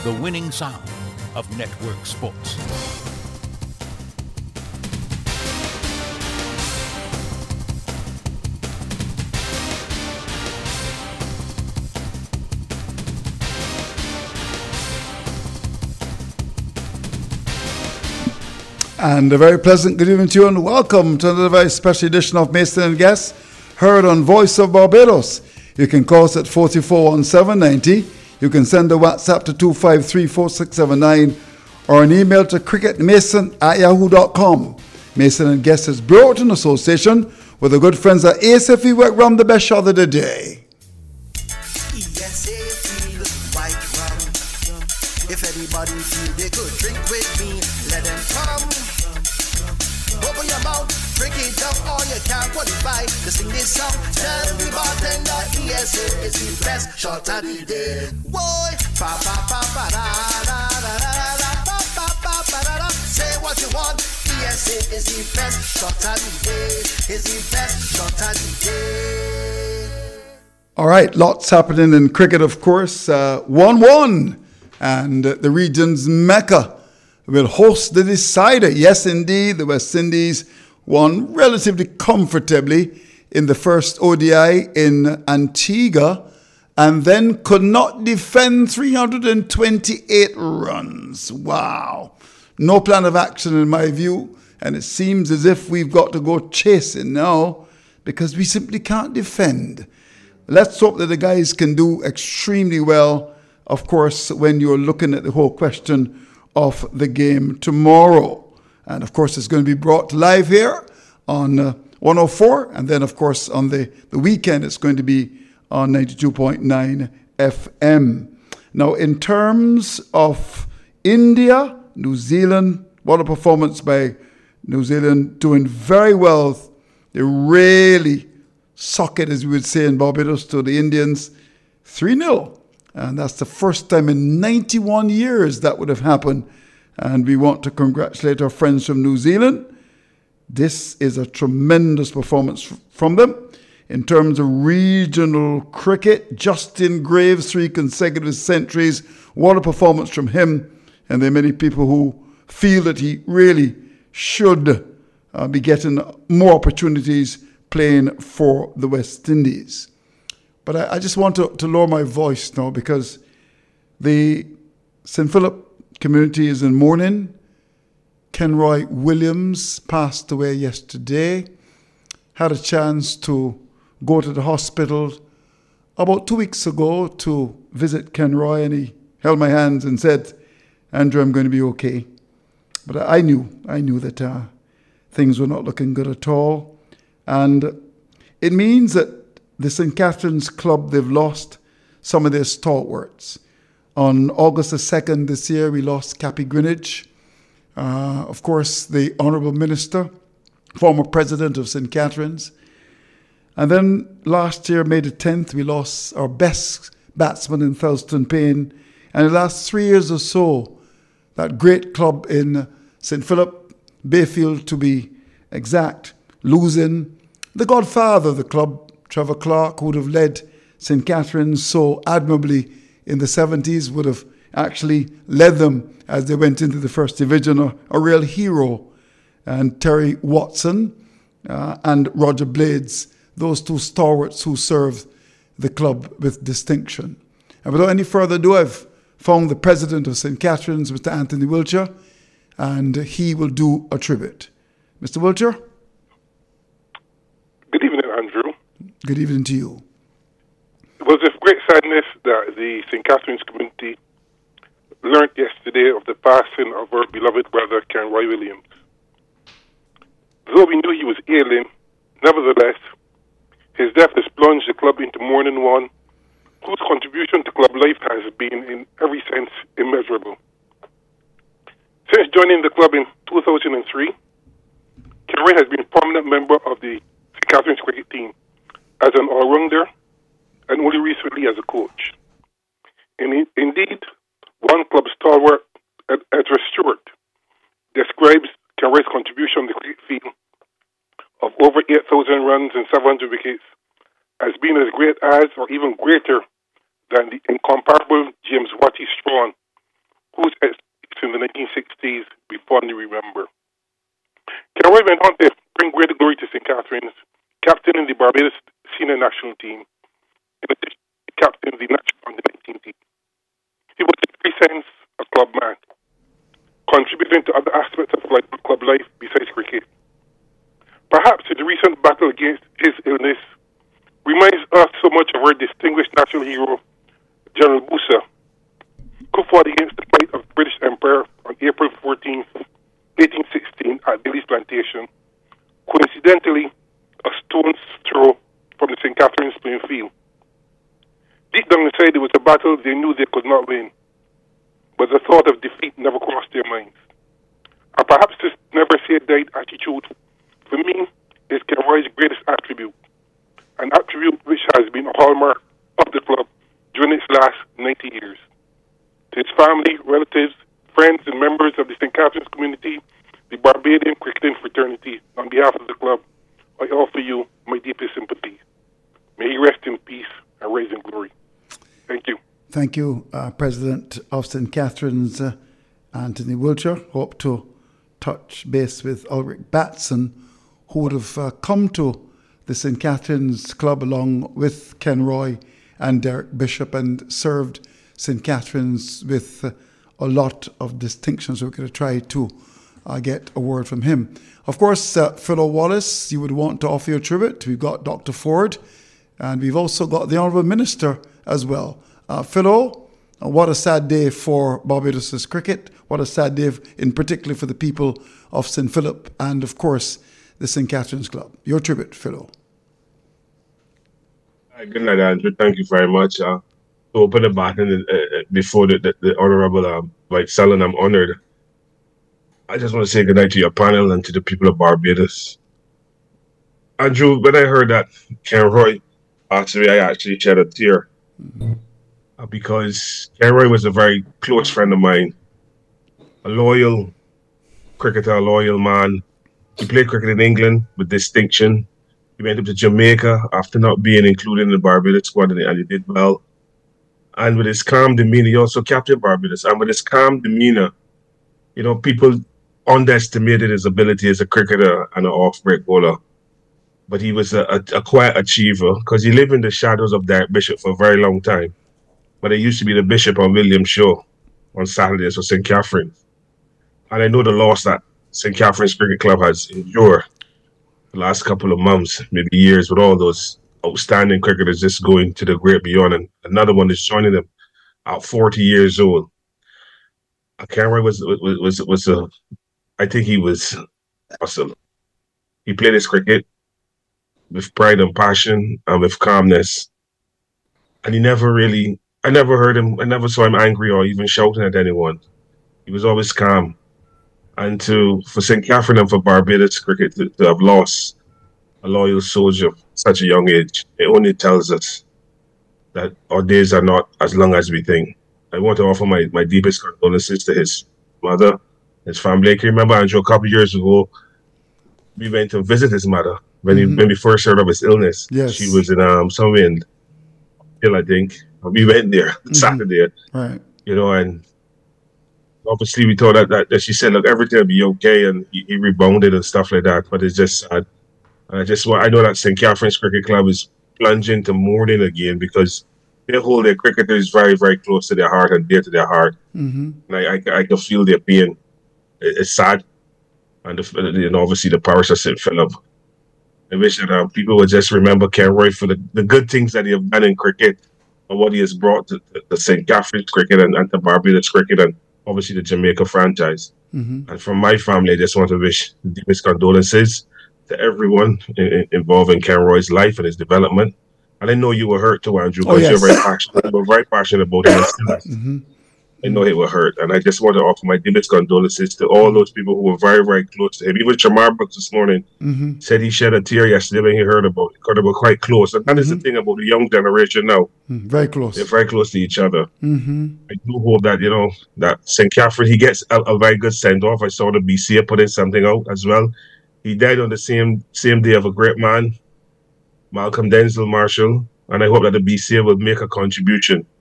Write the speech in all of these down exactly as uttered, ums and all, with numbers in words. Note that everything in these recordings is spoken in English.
the winning sound of network sports. And a very pleasant good evening to you and welcome to another very special edition of Mason and Guest, heard on Voice of Barbados. You can call us at four four one seven nine zero. You can send a WhatsApp to two five three four six seven nine or an email to cricketmason at yahoo dot com. Mason and Guest is brought in association with the good friends at A S F E Work Rum, the best shot of the day. If anybody feel they could drink with me, let them come. Open your mouth, drink it up, or you can't qualify to sing this song. Tell the bartender E S A is the best shot of the day. Boy, pa pa pa pa da da da da da pa pa pa pa da da. Say what you want. E S A is the best shot of the day. Is the best shot of the day. All right, lots happening in cricket, of course. Uh, one one. And the region's Mecca will host the decider. Yes, indeed, the West Indies won relatively comfortably in the first O D I in Antigua and then could not defend three hundred twenty-eight runs. Wow. No plan of action in my view. And it seems as if we've got to go chasing now because we simply can't defend. Let's hope that the guys can do extremely well, of course, when you're looking at the whole question of the game tomorrow. And, of course, it's going to be brought live here on uh, one oh four. And then, of course, on the, the weekend, it's going to be on ninety-two point nine F M. Now, in terms of India, New Zealand, what a performance by New Zealand, doing very well. They really suck it, as we would say in Barbados, to the Indians, three nil. And that's the first time in ninety-one years that would have happened. And we want to congratulate our friends from New Zealand. This is a tremendous performance from them. In terms of regional cricket, Justin Graves, three consecutive centuries. What a performance from him. And there are many people who feel that he really should uh, be getting more opportunities playing for the West Indies. But I, I just want to, to lower my voice now because the Saint Philip community is in mourning. Kenroy Williams passed away yesterday. Had a chance to go to the hospital about two weeks ago to visit Kenroy, and he held my hands and said, "Andrew, I'm going to be okay." But I, I knew, I knew that uh, things were not looking good at all. And it means that the Saint Catherine's Club, they've lost some of their stalwarts. On August the second this year, we lost Cappy Greenwich. Uh, of course, the Honourable Minister, former President of Saint Catherine's. And then last year, May the tenth, we lost our best batsman in Thelston Payne. And in the last three years or so, that great club in Saint Philip, Bayfield to be exact, losing the godfather of the club, Trevor Clark, who would have led Saint Catherine's so admirably in the seventies, would have actually led them as they went into the first division, a, a real hero. And Terry Watson uh, and Roger Blades, those two stalwarts who served the club with distinction. And without any further ado, I've found the president of Saint Catherine's, Mister Anthony Wiltshire, and he will do a tribute. Mister Wiltshire? Good evening, Andrew. Good evening to you. It was with great sadness that the Saint Catherine's community learned yesterday of the passing of our beloved brother, Kenroy Williams. Though we knew he was ailing, nevertheless, his death has plunged the club into mourning one whose contribution to club life has been, in every sense, immeasurable. Since joining the club in two thousand three, Kenroy has been a prominent member of the Saint Catherine's cricket team as an all-rounder and only recently as a coach. In, indeed, one club stalwart, Ezra Stewart, describes Kenroy's contribution on the cricket field of over eight thousand runs and seven hundred wickets as being as great as or even greater than the incomparable James Watty Strawn, whose exploits in the nineteen sixties we fondly remember. Ken Roy went on to bring greater glory to Saint Catharines, captain in the Barbados senior national team, in addition to captain the national under nineteen team. He was in every sense a club man, contributing to other aspects of life, club life besides cricket. Perhaps the recent battle against his illness reminds us so much of our distinguished national hero, General Busa, who fought against the fight of the British Empire on April fourteenth, eighteen sixteen at Billy's Plantation, coincidentally a stone's throw from the Saint Catharines playing field. Deep down inside, it was a battle they knew they could not win, but the thought of defeat never crossed their minds. And perhaps this never-say-die attitude, for me, is Ken Roy's greatest attribute, an attribute which has been a hallmark of the club during its last ninety years. To his family, relatives, friends, and members of the Saint Catharines community, the Barbadian cricketing fraternity, on behalf of the club, I offer you my deepest sympathy. May he rest in peace and rise in glory. Thank you. Thank you, uh, President of Saint Catharines, uh, Anthony Wiltshire. Hope to touch base with Ulrich Batson, who would have uh, come to the Saint Catharines Club along with Ken Roy and Derek Bishop and served Saint Catharines with uh, a lot of distinctions. We're going to try to uh, get a word from him. Of course, uh, Philo Wallace, you would want to offer your tribute. We've got Doctor Ford, and we've also got the Honourable Minister as well. Uh, Philo, uh, what a sad day for Barbados' cricket. What a sad day in particular for the people of Saint Philip and, of course, the Saint Catharines Club. Your tribute, Philo. Hi, good night, Andrew. Thank you very much. Uh, to open the button uh, before the, the, the Honourable uh, Mike Sullen, I'm honoured. I just want to say good night to your panel and to the people of Barbados. Andrew, when I heard that Ken Roy passed away, I actually shed a tear. Mm-hmm. uh, because Ken Roy was a very close friend of mine, a loyal cricketer, a loyal man. He played cricket in England with distinction. He went up to Jamaica after not being included in the Barbados squad, and he did well. And with his calm demeanor, he also captained Barbados. And with his calm demeanor, you know, people underestimated his ability as a cricketer and an off-break bowler. But he was a, a, a quiet achiever because he lived in the shadows of Derek Bishop for a very long time. But it used to be the Bishop on William show on Saturdays for Saint Catharines. And I know the loss that Saint Catharines Cricket Club has endured the last couple of months, maybe years, with all those outstanding cricketers just going to the great beyond. And another one is joining them at forty years old. Ken Roy was, was, was, was a, I think he was awesome. He played his cricket with pride and passion and with calmness. And he never really, I never heard him, I never saw him angry or even shouting at anyone. He was always calm. And to, for Saint Catharines and for Barbados cricket to, to have lost a loyal soldier at such a young age, it only tells us that our days are not as long as we think. I want to offer my, my deepest condolences to his mother, his family. I can remember, Andrew, a couple of years ago, we went to visit his mother when, mm-hmm. he, when we first heard of his illness. Yes. She was in um, somewhere in Hill, I think. We went there mm-hmm. Saturday. Right. You know, and obviously we thought that, that, that she said, look, everything will be okay, and he, he rebounded and stuff like that. But it's just sad. And I just want, I know that Saint Catharines Cricket Club is plunging to mourning again because they hold their cricketers very, very close to their heart and dear to their heart. Mm-hmm. And I, I, I can feel their pain. It, it's sad. And, the, and obviously the parish of Saint Philip. I wish that um, people would just remember Ken Roy for the, the good things that he has done in cricket and what he has brought to, to, to Saint Catharines cricket and, and to Barbados cricket and obviously the Jamaica franchise. Mm-hmm. And from my family, I just want to wish the deepest condolences to everyone in, in, involved in Ken Roy's life and his development. And I know you were hurt too, Andrew, because oh, yes. you're very passionate. You're very passionate about him. Mm-hmm. I know it will hurt. And I just want to offer my deepest condolences to all those people who were very, very close to him. Even Jamar Brooks this morning mm-hmm. said he shed a tear yesterday when he heard about it, because they were quite close. And that mm-hmm. is the thing about the young generation now. Mm-hmm. Very close. They're very close to each other. Mm-hmm. I do hope that, you know, that Saint Catharines, he gets a, a very good send-off. I saw the B C A putting something out as well. He died on the same same day of a great man, Malcolm Denzel Marshall. And I hope that the B C A will make a contribution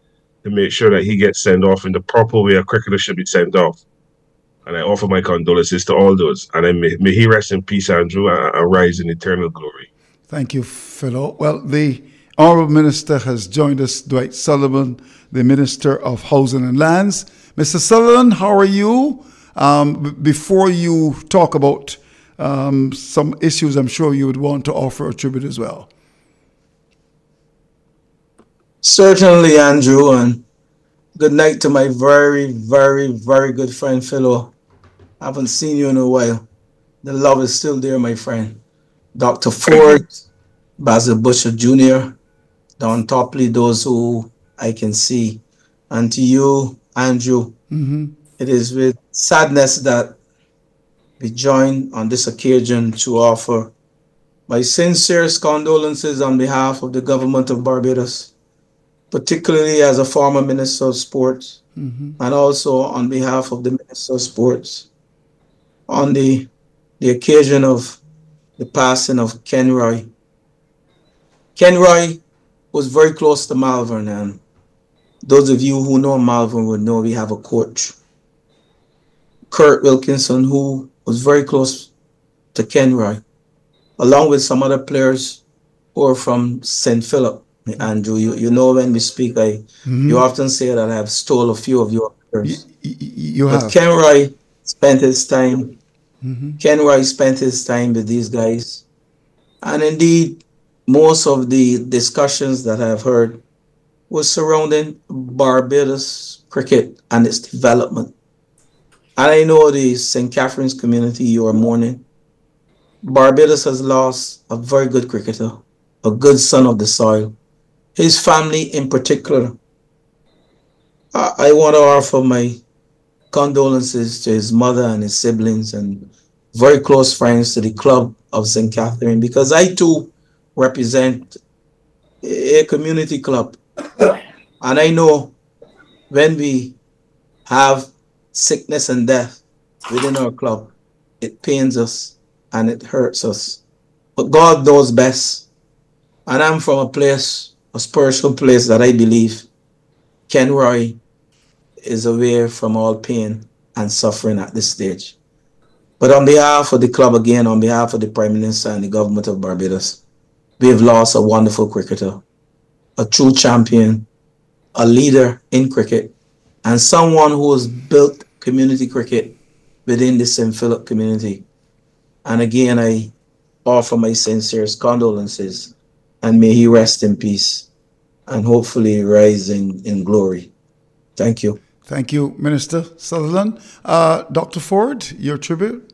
to make sure that he gets sent off in the proper way a cricketer should be sent off. And I offer my condolences to all those. And I may, may he rest in peace, Andrew, and, and rise in eternal glory. Thank you, Philo. Well, the Honourable Minister has joined us, Dwight Sullivan, the Minister of Housing and Lands. Mister Sullivan, how are you? Um, b- before you talk about um, some issues, I'm sure you would want to offer a tribute as well. Certainly, Andrew, and good night to my very, very, very good friend, Philo. I haven't seen you in a while. The love is still there, my friend. Doctor Ford, Basil Butcher Junior, Don Topley, those who I can see. And to you, Andrew, Mm-hmm. it is with sadness that we join on this occasion to offer my sincerest condolences on behalf of the government of Barbados, particularly as a former Minister of Sports, Mm-hmm. and also on behalf of the Minister of Sports, on the, the occasion of the passing of Ken Roy. Ken Roy was very close to Malvern, and those of you who know Malvern would know we have a coach, Kurt Wilkinson, who was very close to Ken Roy, along with some other players who are from Saint Philip. Andrew, you, you know when we speak, I Mm-hmm. you often say that I have stole a few of your Y- players. y- y- you But have. Ken Roy spent his time, Mm-hmm. Ken Roy spent his time with these guys. And indeed, most of the discussions that I've heard was surrounding Barbados cricket and its development. And I know the Saint Catherine's community, you are mourning. Barbados has lost a very good cricketer, a good son of the soil. His family in particular. I, I want to offer my condolences to his mother and his siblings and very close friends to the club of Saint Catherine, because I too represent a community club. And I know when we have sickness and death within our club, it pains us and it hurts us. But God knows best. And I'm from a place, a spiritual place that I believe Ken Roy is away from all pain and suffering at this stage. But on behalf of the club again, on behalf of the Prime Minister and the government of Barbados, we have lost a wonderful cricketer, a true champion, a leader in cricket, and someone who has built community cricket within the Saint Philip community. And again, I offer my sincerest condolences, and may he rest in peace and hopefully rise in, in glory. Thank you. Thank you, Minister Sutherland. Uh, Doctor Ford, your tribute.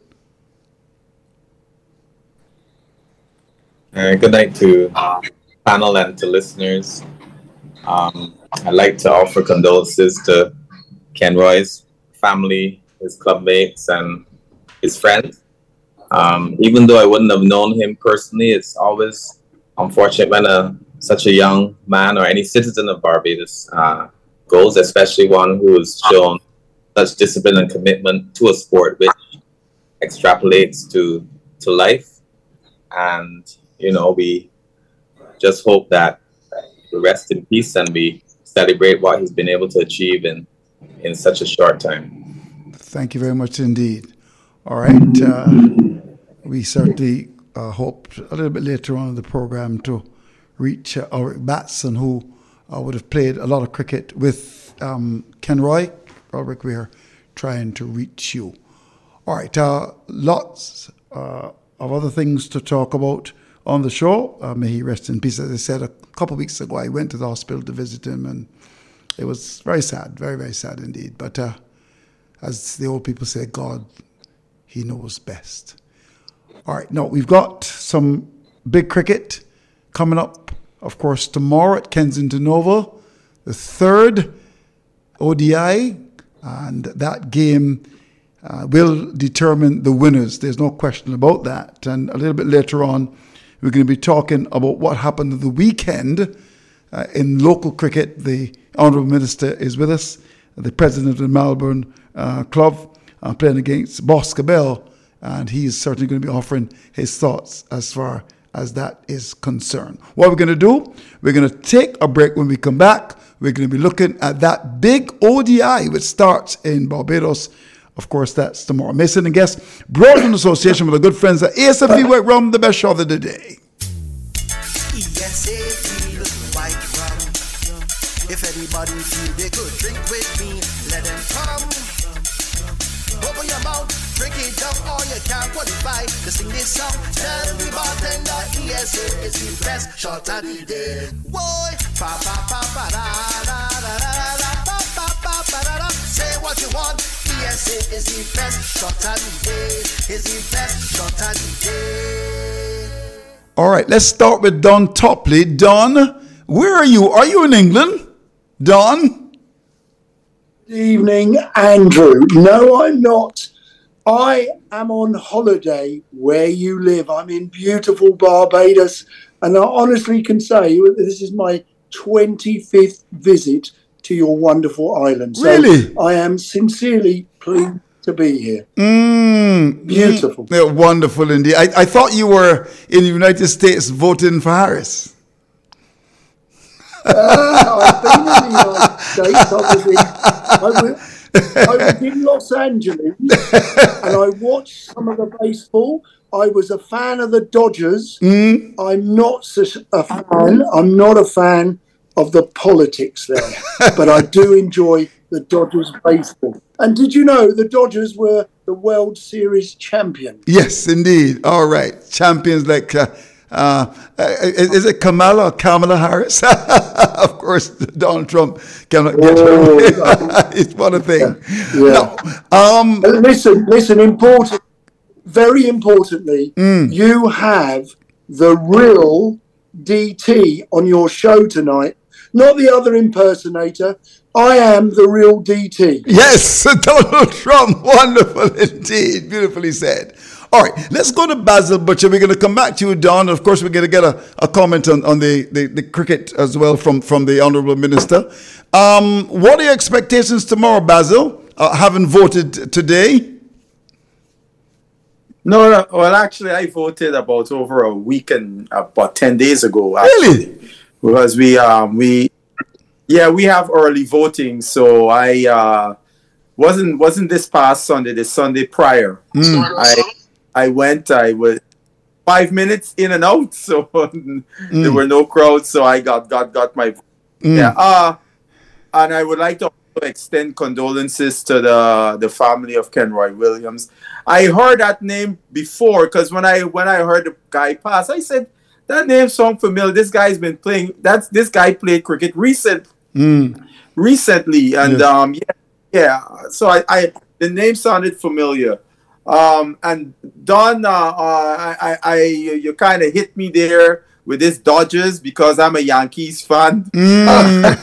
Uh, good night to uh, panel and to listeners. Um, I'd like to offer condolences to Ken Roy's family, his club mates, and his friends. Um, even though I wouldn't have known him personally, it's always unfortunate when a, such a young man or any citizen of Barbados uh, goes, especially one who has shown such discipline and commitment to a sport which extrapolates to, to life. And, you know, we just hope that we rest in peace and we celebrate what he's been able to achieve in, in such a short time. Thank you very much indeed. All right. Uh, we certainly uh, hope a little bit later on in the program to reach uh, Ulrich Batson, who uh, would have played a lot of cricket with um, Ken Roy. Ulrich, we are trying to reach you. All right. Uh, lots uh, of other things to talk about on the show. Uh, may he rest in peace. As I said a couple of weeks ago, I went to the hospital to visit him, and it was very sad, very, very sad indeed. But uh, as the old people say, God, he knows best. All right, now we've got some big cricket coming up, of course, tomorrow at Kensington Oval, the third O D I, and that game uh, will determine the winners. There's no question about that. And a little bit later on, we're going to be talking about what happened the weekend uh, in local cricket. The Honourable Minister is with us, the president of the Melbourne uh, club, uh, playing against Boscobel, and he's certainly going to be offering his thoughts as far as that is concerned. What we're going to do, we're going to take a break. When we come back, we're going to be looking at that big O D I, which starts in Barbados. Of course, that's tomorrow. Mason and Guest, brought in association with our good friends at A S F B White Rum, the best shot of the day. E S A feel white rum. If anybody feel they could drink with me, let them come. Open your mouth, drink it up, or you can't qualify to sing this song. Tell the bartender E S A is the best shot of the day. Boy, pa pa pa pa da da da da da pa pa pa pa da da. Say what you want. E S A is the best shot of the day. Is the best shot of the day. All right, let's start with Don Topley. Don, where are you? Are you in England? Don? Good evening, Andrew. No, I'm not. I am on holiday where you live. I'm in beautiful Barbados, and I honestly can say this is my twenty-fifth visit to your wonderful island. So Really? I am sincerely pleased to be here. Mm, Beautiful. Mm, yeah, wonderful indeed. I, I thought you were in the United States voting for Harris. Uh, I've been in the United States. I was in, I was, I was in Los Angeles, and I watched some of the baseball. I was a fan of the Dodgers. Mm. I'm not such a fan. I'm not a fan of the politics there, but I do enjoy the Dodgers baseball. And did you know the Dodgers were the World Series champions? Yes, indeed. All right. Champions like, uh, uh, is it Kamala or Kamala Harris? Of course, Donald Trump cannot get Oh, her. It's one thing. Yeah. No, um, Uh, Listen, listen, important, very importantly, Mm. you have the real D T on your show tonight, not the other impersonator. I am the real D T. yes, Donald Trump. Wonderful indeed. Beautifully said. All right, let's go to Basil Butcher. We're going to come back to you, Don. Of course, we're going to get a, a comment on, on the, the, the cricket as well from, from the Honourable Minister. Um, what are your expectations tomorrow, Basil, uh, having voted today? No, no, well, actually, I voted about over a week and about ten days ago. Actually, Really? because we, um, we, yeah, we have early voting. So I uh, wasn't wasn't this past Sunday, the Sunday prior. Mm. I I went. I was five minutes in and out, so there were no crowds. So I got got got my Mm. yeah. Uh, and I would like to also extend condolences to the the family of Kenroy Williams. I heard that name before because when I when I heard the guy pass, I said that name sounds familiar. This guy's been playing. That's this guy played cricket recent Mm. recently, and Yes. um yeah yeah. So I, I the name sounded familiar. Um and Don, uh, uh I I you kind of hit me there with this Dodgers because I'm a Yankees fan. Mm.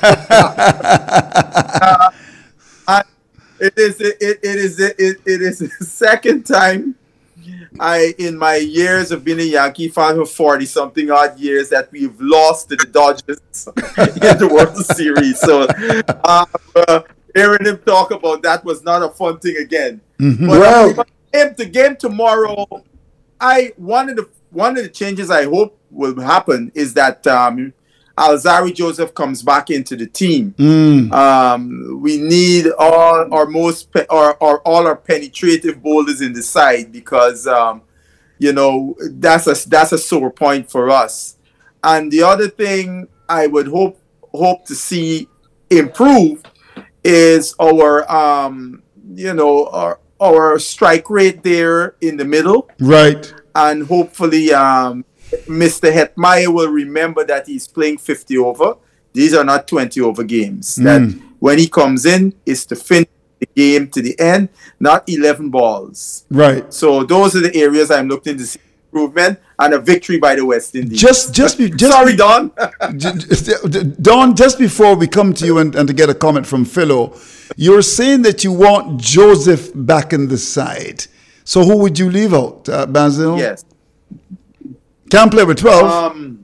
uh, I, it is it, it, it is it, it is the second time I in my years of being a Yankee fan for forty something odd years that we've lost to the Dodgers in the World Series. So uh, uh, hearing him talk about that was not a fun thing again. Mhm. But Well- uh, game, the game tomorrow, I one of the one of the changes I hope will happen is that um, Alzari Joseph comes back into the team. Mm. Um, we need all our most pe- or, or all our penetrative bowlers in the side because um, you know that's a that's a sore point for us. And the other thing I would hope hope to see improve is our um, you know our our strike rate there in the middle. Right. And hopefully um, Mister Hetmeyer will remember that he's playing fifty over. These are not twenty over games. That when he comes in, is to finish the game to the end, not eleven balls. Right. So those are the areas I'm looking to see improvement and a victory by the West Indies. Just, just, be, just Sorry, Don. J- j- Don, just before we come to you and, and to get a comment from Philo, you're saying that you want Joseph back in the side. So who would you leave out, uh, Basil? Yes. Can't play with twelve. Um,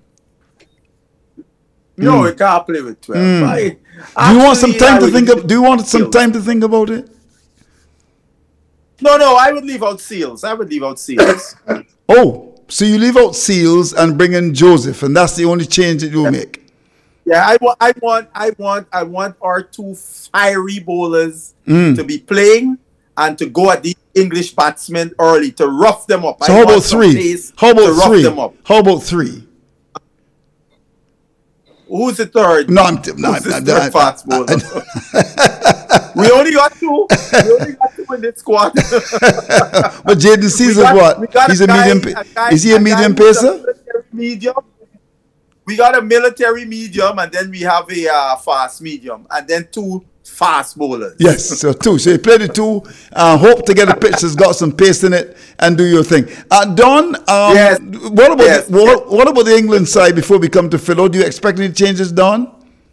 no, we can't play with twelve. Mm. I, do you want some actually, time I to would think leave of? Do you want some Seals. time to think about it? No, no, I would leave out Seals. I would leave out Seals. Oh, so you leave out Seals and bring in Joseph, and that's the only change that you'll make. Yeah, I want, I want, I want, I want our two fiery bowlers Mm. to be playing and to go at the English batsmen early to rough them up. So I how want about some three? pace How to about rough three? them up. How about three? Who's the third? No, I'm t- no, Who's I'm- the I'm- third I- fast I- bowler? We only got two. We only got two in this squad. But Jaden Caesar's got- what? we got He's a a guy- medium. a pa- guy- Is he a a guy medium who's a pacer? military medium. We got a military medium, and then we have a uh, fast medium, and then two fast bowlers. Yes, so two. So you play the two. Uh, hope to get a pitch that's got some pace in it and do your thing. Uh, Don, um, Yes. what about Yes. the, what, what about the England side before we come to Philo? Do you expect any changes, Don?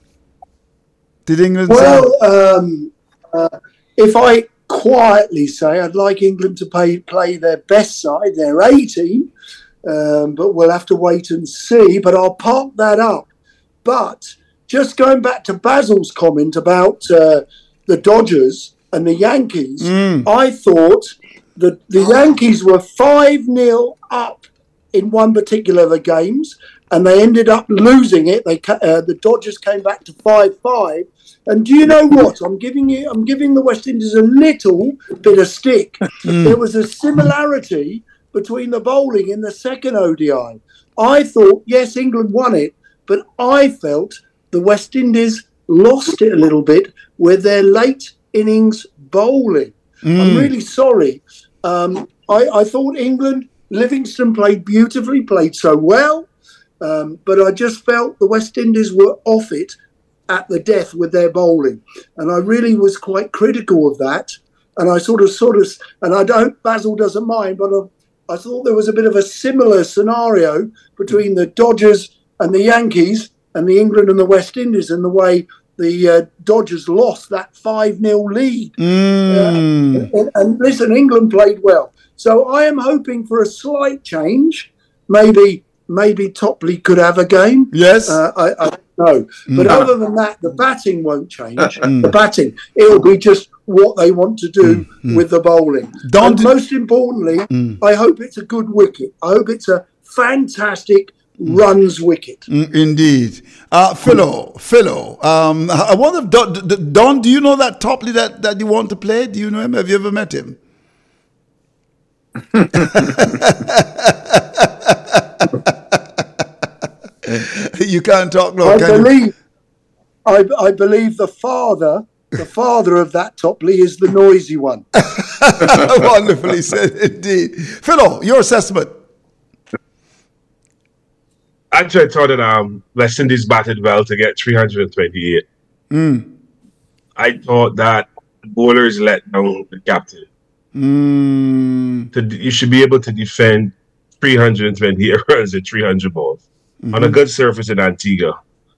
Did England side? Well, um, uh, if I quietly say I'd like England to pay, play their best side, their A team, um, but we'll have to wait and see. But I'll park that up. But just going back to Basil's comment about uh, the Dodgers and the Yankees, Mm. I thought that the Yankees were five nil up in one particular of the games, and they ended up losing it. They ca- uh, the Dodgers came back to five five. And do you know what? I'm giving you. I'm giving the West Indies a little bit of stick. There was a similarity between the bowling in the second O D I. I thought, yes, England won it, but I felt the West Indies lost it a little bit with their late innings bowling. I'm really sorry. Um, I, I thought England, Livingston played beautifully, played so well, um, but I just felt the West Indies were off it at the death with their bowling. And I really was quite critical of that. And I sort of, sort of, and I don't, Basil doesn't mind, but I, I thought there was a bit of a similar scenario between the Dodgers and the Yankees and the England and the West Indies and the way the uh, Dodgers lost that five nil lead. Mm. Uh, and, and listen, England played well. So I am hoping for a slight change. Maybe maybe Topley could have a game. Yes. Uh, I, I don't know. But Mm. other than that, the batting won't change. The batting, it'll be just what they want to do with the bowling. Don, and did- most importantly, I hope it's a good wicket. I hope it's a fantastic runs wicket. Mm, indeed. Uh, Philo, Philo, um, I wonder if Don, D- D- Don, do you know that Topley that, that you want to play? Do you know him? Have you ever met him? You can't talk now, I can you? believe, I, I believe the father, the father of that Topley is the noisy one. Wonderfully said, indeed. Philo, your assessment. Actually, I thought that um, West Indies batted well to get three hundred twenty-eight. Mm. I thought that the bowlers let down the captain. Mm. To, you should be able to defend three hundred twenty-eight runs and three hundred balls Mm-hmm. on a good surface in Antigua.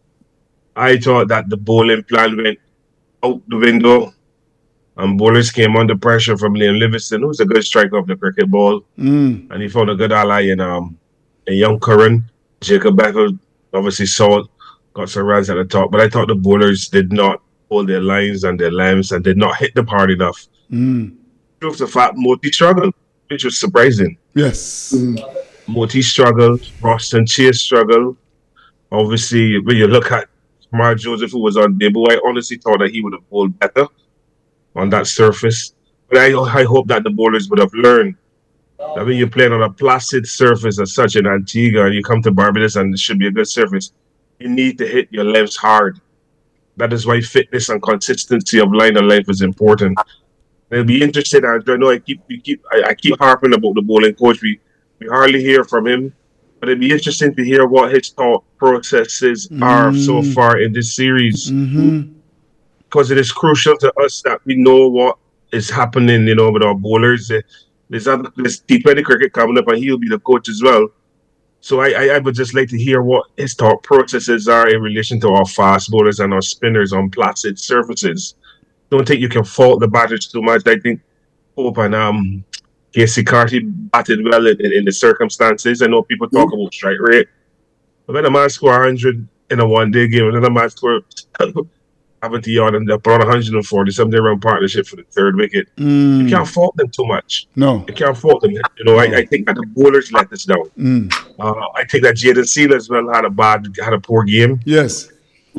I thought that the bowling plan went out the window and bowlers came under pressure from Liam Livingston, who's a good striker of the cricket ball. Mm. And he found a good ally in um in young Curran. Jacob Bethel, obviously Salt, got some runs at the top. But I thought the bowlers did not hold their lines and their lambs and did not hit the part enough. Mm. Proof the fact Moti struggled, which was surprising. Yes. Moti struggled, Roston Chase struggled. Obviously, when you look at Mark Joseph, who was on debut, I honestly thought that he would have bowled better on that surface. But I, I hope that the bowlers would have learned that when you're playing on a placid surface as such in Antigua and you come to Barbados and it should be a good surface, you need to hit your lengths hard. That is why fitness and consistency of line of life is important. It'll be interesting. I don't know. I keep, we keep, I, I keep harping about the bowling coach. We, we hardly hear from him, but it'd be interesting to hear what his thought processes mm. are so far in this series, mm-hmm. because it is crucial to us that we know what is happening. You know, with our bowlers. There's other, there's T twenty cricket coming up, and he'll be the coach as well. So I, I, I would just like to hear what his thought processes are in relation to our fast bowlers and our spinners on placid surfaces. Don't think you can fault the batters too much. I think Pope and um, Casey Carty batted well in, in, in the circumstances. I know people talk mm. about strike rate. But when a man score one hundred in a one-day game, and then a man score seventy odd and they put on one hundred forty something run partnership for the third wicket, mm. you can't fault them too much. No. You can't fault them. You know, I, I think that the bowlers let us down. Mm. Uh, I think that Jaden Sealer as well had a bad, had a poor game. Yes.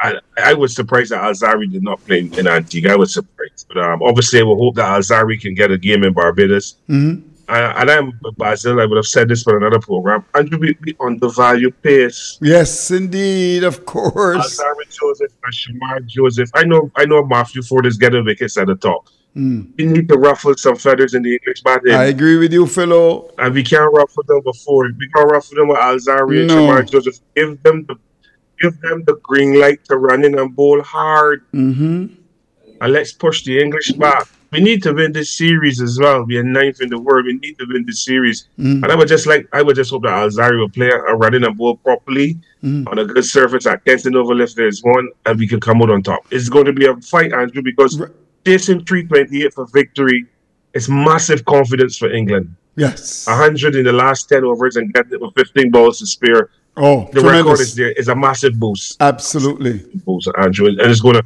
I, I was surprised that Alzarri did not play in, in Antigua. I was surprised. But um, obviously, I will hope that Alzarri can get a game in Barbados. Mm-hmm. Uh, and I'm Basil. I would have said this for another program. Andrew, we, we undervalue pace. Yes, indeed, of course. Alzarri Joseph and Shamar Joseph. I know, I know. Matthew Ford is getting wickets at the top. Mm. We need to ruffle some feathers in the English batting. I agree with you, fellow. And we can't ruffle them before. We can't ruffle them with Alzarri No. and Shamar Joseph. Give them the, give them the green light to run in and bowl hard. Mm-hmm. And let's push the English back. We need to win this series as well. We are ninth in the world. We need to win this series. Mm. And I would just like, I would just hope that Alzarri will play a running and bowl properly Mm. on a good surface at Kenton Oval if there's one, and we can come out on top. It's going to be a fight, Andrew, because R- chasing three twenty-eight for victory is massive confidence for England. Yes. one hundred in the last ten overs and getting it with fifteen balls to spare. Oh, The tremendous. record is there. It's a massive boost. Absolutely. Boost, Andrew, and it's going to.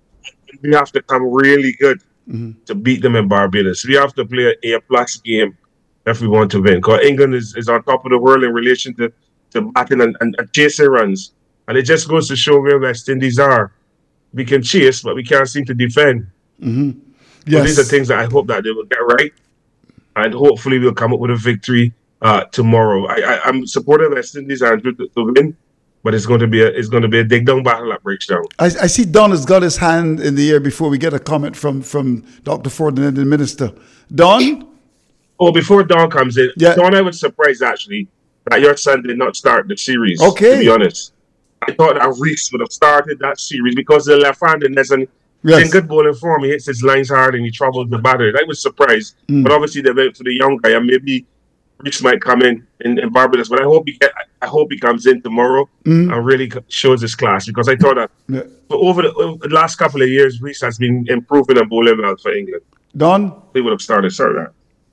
We have to come really good Mhm. to beat them in Barbados. We have to play an A plus game if we want to win. Because England is, is on top of the world in relation to, to batting and, and, and chasing runs. And it just goes to show where West Indies are. We can chase, but we can't seem to defend. Mm-hmm. So Yes. these are things that I hope that they will get right. And hopefully we'll come up with a victory uh, tomorrow. I, I, I'm supporting West Indies and to, to win. But it's going to be a it's going to be a dig down battle that breaks down. I, I see Don has got his hand in the air before we get a comment from, from Doctor Ford and then the minister. Don? Oh, before Don comes in, Yeah. Don, I was surprised actually that your son did not start the series. Okay. To be honest, I thought that Reese would have started that series because the left-handedness and he's Yes. in good bowling form. He hits his lines hard and he troubles the batter. I was surprised, Mm. but obviously they went for the young guy and maybe Reese might come in, in in Barbados. But I hope he get, I hope he comes in tomorrow Mm. and really shows his class because I thought that Yeah. for over the, over the last couple of years, Reese has been improving and bowling well for England. Don? They would have started, sir. That.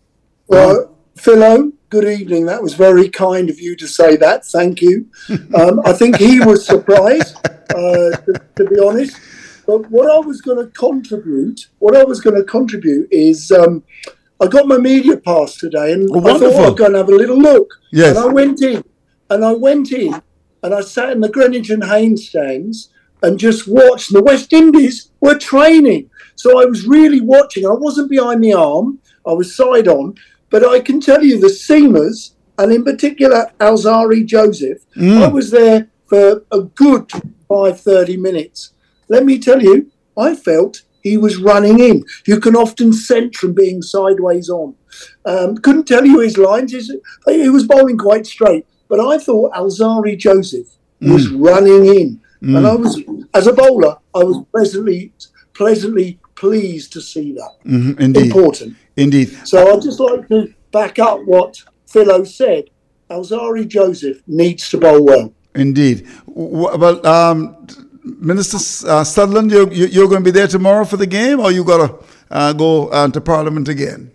Well, Philo, good evening. That was very kind of you to say that. Thank you. Um, I think he was surprised, uh, to, to be honest. But what I was going to contribute, what I was going to contribute is um, I got my media pass today, and Oh, I thought wonderful. I'd go and have a little look. Yes. And I went in, and I went in, and I sat in the Greenwich and Haynes stands and just watched. The West Indies were training, so I was really watching. I wasn't behind the arm; I was side on. But I can tell you, the seamers, and in particular Alzarri Joseph, Mm. I was there for a good five thirty minutes. Let me tell you, I felt he was running in. You can often sense from being sideways on. Um, couldn't tell you his lines. His, he was bowling quite straight. But I thought Alzarri Joseph was running in. Mm. And I was, as a bowler, I was pleasantly, pleasantly pleased to see that. Mhm. Indeed. Important. Indeed. So I'd just like to back up what Philo said. Alzarri Joseph needs to bowl well. Indeed. W- Well, um, Minister uh, Sutherland, you're, you- you're going to be there tomorrow for the game, or you got to uh, go uh, to Parliament again?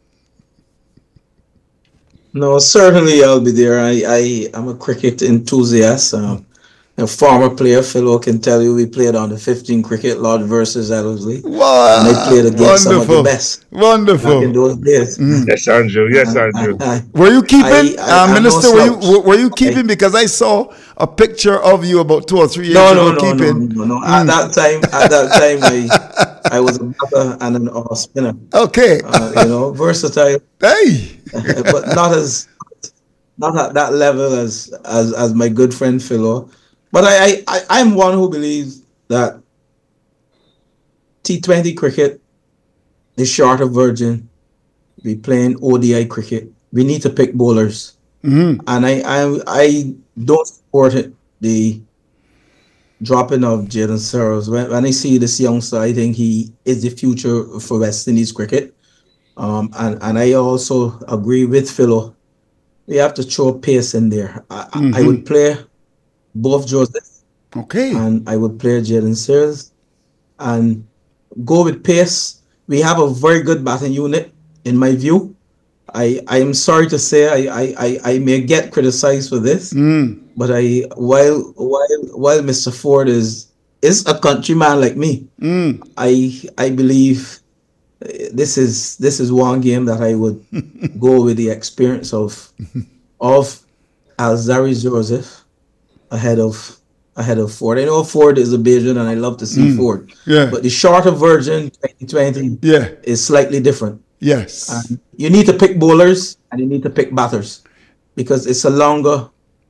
No, certainly I'll be there. I, I am a cricket enthusiast. Um, a former player, Philo can tell you, we played on the fifteen cricket Lord versus Ellerslie. Wow. And I played against some of the Wonderful. best back in Wonderful. those days. Yes, Andrew. Yes, Andrew. I- I- Were you keeping, I- I- uh, I'm Minister, no were you, slouch. were- were you keeping? Because I saw a picture of you about two or three years No, ago no, no, no, keeping. no, no. At that time, at that time, I, I was a batter and an off spinner. Okay. Uh, you know, versatile, Hey. but not as, not at that level as as as my good friend Philo. But I, I, I I'm one who believes that T twenty cricket is short of virgin. We playing O D I cricket. We need to pick bowlers, Mhm. and I I I don't support it. The dropping of Jaden Searles. When, when I see this youngster, I think he is the future for West Indies cricket. Um, and, and I also agree with Philo. We have to throw pace in there. I, I- I would play both Joseph Okay. and I would play Jaden Searles and go with pace. We have a very good batting unit, in my view. I I am sorry to say I I, I, I may get criticized for this. Mm. But I, while while while Mister Ford is is a countryman like me, Mm. I I believe uh, this is this is one game that I would go with the experience of of Alzarri Joseph ahead of ahead of Ford. I know Ford is a Bajan and I love to see Mm. Ford. Yeah. But the shorter version, twenty twenty, Yeah. is slightly different. Yes. And you need to pick bowlers and you need to pick batters because it's a longer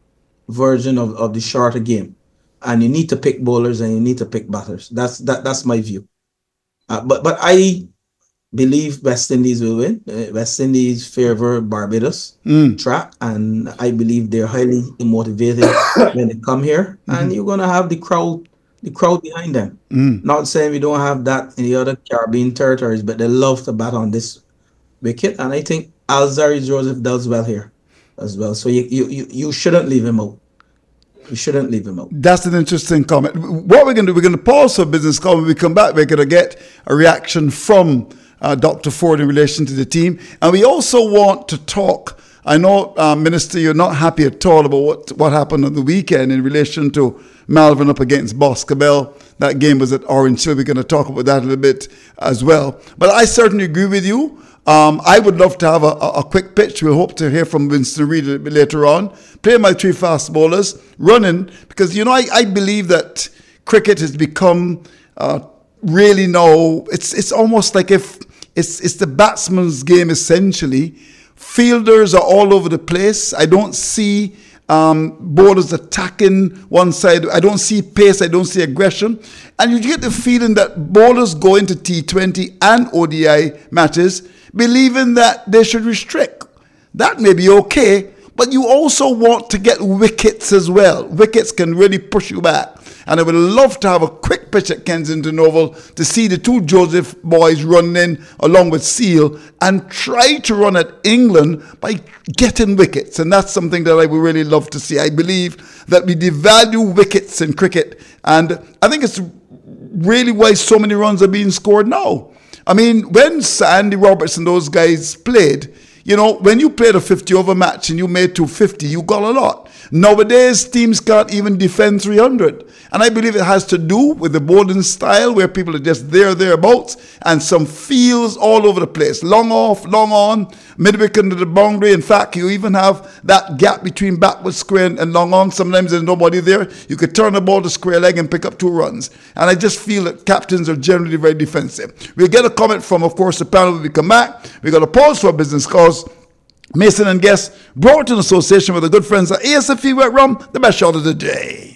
version of, of the shorter game. And you need to pick bowlers and you need to pick batters. That's that that's my view. Uh, but but I believe West Indies will win. Uh, West Indies favor Barbados Mm. track, and I believe they're highly motivated when they come here. And you're gonna have the crowd, the crowd behind them. Mm. Not saying we don't have that in the other Caribbean territories, but they love to bat on this wicket, and I think Alzarri Joseph does well here as well. So you you you, you shouldn't leave him out. You shouldn't leave him out. That's an interesting comment. What we're going to do, we're going to pause for business call. When we come back, we're going to get a reaction from uh, Doctor Ford in relation to the team. And we also want to talk, I know, uh, Minister, you're not happy at all about what, what happened on the weekend in relation to Malvern up against Boscobel. That game was at Orange Hill. We're going to talk about that a little bit as well. But I certainly agree with you. Um, I would love to have a, a, a quick pitch. We'll hope to hear from Winston Reid a bit later on. Play my three fast bowlers, running, because, you know, I, I believe that cricket has become uh, really now, it's it's almost like if it's it's the batsman's game essentially. Fielders are all over the place. I don't see um, bowlers attacking one side. I don't see pace. I don't see aggression. And you get the feeling that bowlers go into T twenty and O D I matches believing that they should restrict. That may be okay, but you also want to get wickets as well. Wickets can really push you back. And I would love to have a quick pitch at Kensington Oval to see the two Joseph boys running in along with Seal and try to run at England by getting wickets. And that's something that I would really love to see. I believe that we devalue wickets in cricket. And I think it's really why so many runs are being scored now. I mean, when Sandy Roberts and those guys played, you know, when you played a fifty over match and you made two fifty, you got a lot. Nowadays, teams can't even defend three hundred. And I believe it has to do with the bowling style where people are just there, thereabouts, and some fields all over the place. Long off, long on, mid-wicket into the boundary. In fact, you even have that gap between backward square and long on. Sometimes there's nobody there. You could turn the ball to square leg and pick up two runs. And I just feel that captains are generally very defensive. We'll get a comment from, of course, the panel when we come back. We're going to pause for business calls. Mason and Guest, brought in association with the good friends at A S F E Wet Rum, the best shot of the day.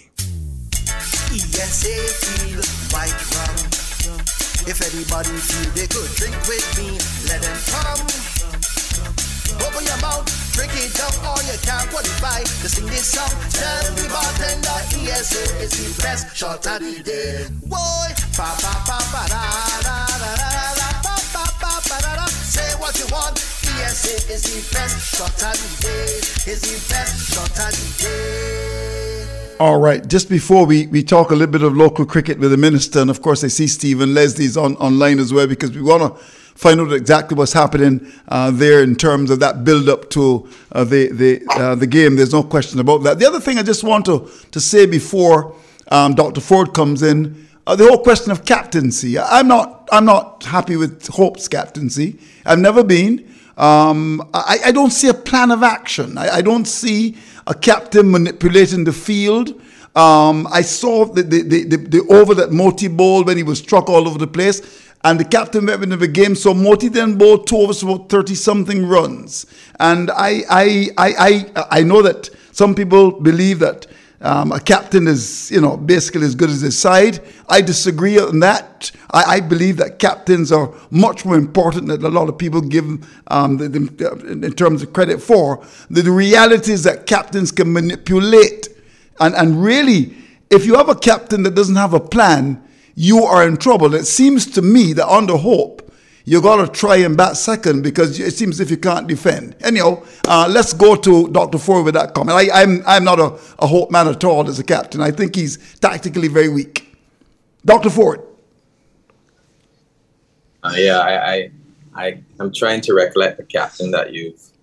E S A feel white rum. If anybody feel they could drink with me, let them come. Open your mouth, drink it up, or you can't qualify to sing this song. Tell the bartender E S A is the best shot of the day. Boy, pa pa pa pa da da da da da pa pa pa pa da da. Say what you want. E S A is the best shot of the day. Is the best shot of the day. All right, just before we, we talk a little bit of local cricket with the minister, and of course I see Stephen Leslie's on online as well, because we want to find out exactly what's happening uh, there in terms of that build-up to uh, the the uh, the game. There's no question about that. The other thing I just want to, to say before um, Doctor Ford comes in, uh, the whole question of captaincy. I'm not I'm not happy with Hope's captaincy. I've never been. Um, I, I don't see a plan of action. I, I don't see a captain manipulating the field. Um, I saw the, the, the, the, the over that Moti bowled when he was struck all over the place. And the captain went into the game. So Moti then bowled two overs for about thirty-something runs. And I, I, I, I, I know that some people believe that Um, a captain is, you know, basically as good as his side. I disagree on that. I, I believe that captains are much more important than a lot of people give um, the, the, in terms of credit for. The, the reality is that captains can manipulate. And, and really, if you have a captain that doesn't have a plan, you are in trouble. It seems to me that under Hope, you got to try and bat second because it seems as if you can't defend. Anyhow, uh, let's go to Doctor Ford with that comment. I, I'm I'm not a, a Hope man at all as a captain. I think he's tactically very weak. Doctor Ford. Uh, yeah, I, I, I, I'm trying to recollect the captain that you've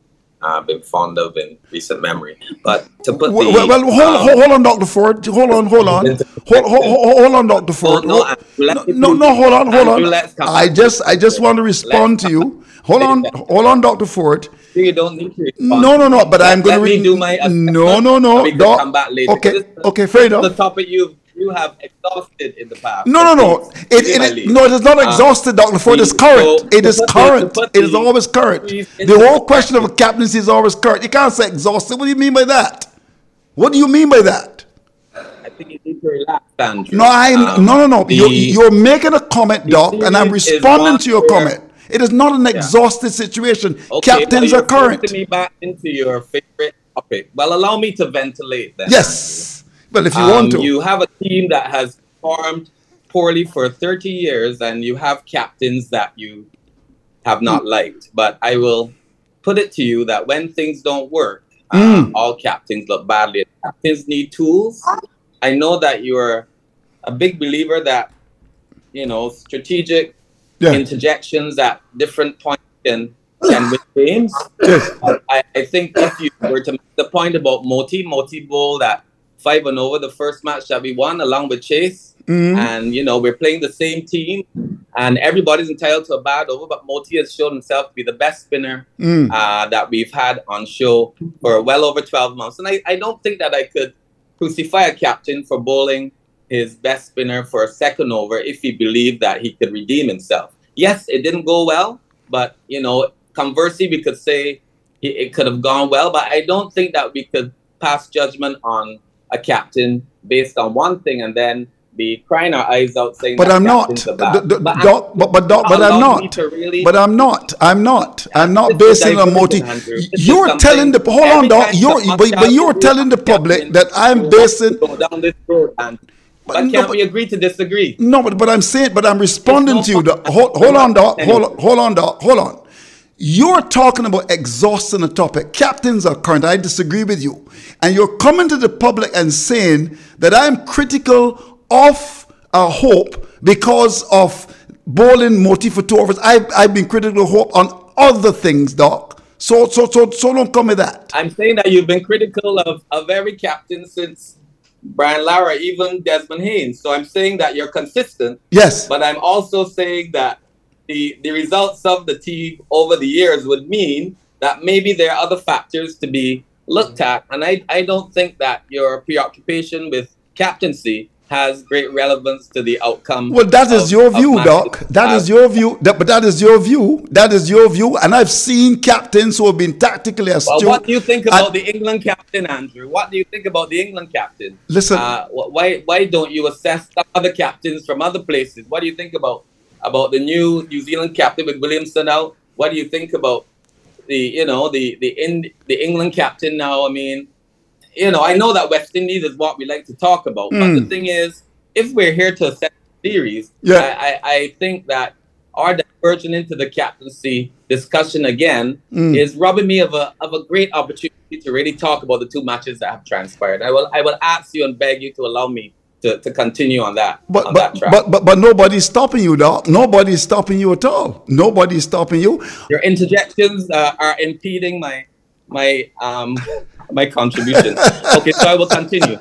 uh, been fond of in recent memory. But to put well, the well, well hold, um, hold, hold on, Doctor Ford. Hold on, hold on, hold, hold, hold, hold on, Doctor Ford. no, Hold, no, no, no, no, hold on, hold Andrew, on. let's come I back. just, I just want to respond to you. Hold on, hold on, Doctor Ford. You don't need to respond. No, no, no. But Let- I'm going let to me do my assessment, no, no, and no, we can Doc. come back later. Okay, This is- okay, fair this is enough. the topic you you have exhausted in the past. No, no, no. Please, It, give it, my is- lead. no, it is not Um, exhausted, Doctor Ford. It's the- current. so It to is put the- current. to put It is the- always current. please, The into whole question of a perspective. captaincy is always current. You can't say exhausted. What do you mean by that? What do you mean by that? I think you need to relax, Andrew. No, I Um, no, no, no. the- You're, you're making a comment, the Doc, and I'm series is responding one to your where- comment. It is not an exhausted situation. Okay, Captains well, are current. you're forcing me back into your favorite topic. Well, allow me to ventilate then. Yes. Well, if you Um, want to. You have a team that has performed poorly for thirty years, and you have captains that you have not liked. But I will put it to you that when things don't work, uh, Mm. all captains look badly. Captains need tools. I know that you're a big believer that, you know, strategic Yeah. interjections at different points can, can win games. Yes. But I, I think if you were to make the point about Moti, Moti bowled at five and over the first match that we won along with Chase. Mhm. And, you know, we're playing the same team and everybody's entitled to a bad over, but Moti has shown himself to be the best spinner Mm. uh, that we've had on show for well over twelve months. And I, I don't think that I could crucify a captain for bowling his best spinner for a second over if he believed that he could redeem himself. Yes, it didn't go well, but, you know, conversely, we could say it, it could have gone well, but I don't think that we could pass judgment on a captain based on one thing and then be crying our eyes out saying But that I'm not, captains are bad. D- d- But Doc. But but Doc, but I'm allowed me not. to really- But I'm not. I'm not. I'm not This is basing on diversion, motive. Andrew. This is You're something- telling the hold on, every Doc. time You're someone but, but shouts you're at you, telling the captain, public that I'm you basing. go down this road, and But but no, can't but- we agree to disagree? No, but but I'm saying, but I'm responding It's to no you. Doc. fun. Hold, hold on, Doc. Anyway. Hold on, hold on, Doc. Hold on. You're talking about exhausting a topic. Captains are current. I disagree with you. And you're coming to the public and saying that I'm critical of uh, Hope because of bowling Moti for two overs. I've, I've been critical of Hope on other things, Doc. So, so, so, so don't come with that. I'm saying that you've been critical of, of every captain since Brian Lara, even Desmond Haynes. So I'm saying that you're consistent, Yes. but I'm also saying that the, the results of the team over the years would mean that maybe there are other factors to be looked at. And I, I don't think that your preoccupation with captaincy has great relevance to the outcome. Well, that is of- your of view, matches. Doc. That Uh, is your view. That, but that is your view. That is your view. And I've seen captains who have been tactically Well, astute. what do you think about and- the England captain, Andrew? What do you think about the England captain? Listen. uh, wh- why why don't you assess some other captains from other places? What do you think about about the new New Zealand captain with Williamson out? What do you think about the you know the the in the England captain now? I mean, you know, I know that West Indies is what we like to talk about, but the Mm. thing is, if we're here to assess the series, Yeah. I, I, I think that our diversion into the captaincy discussion again Mm. is robbing me of a of a great opportunity to really talk about the two matches that have transpired. I will I will ask you and beg you to allow me to, to continue on that But, on but, that track. but, but, but nobody's stopping you, Doc. Nobody's stopping you at all. Nobody's stopping you. Your interjections uh, are impeding my my um my contribution. Okay, so I will continue.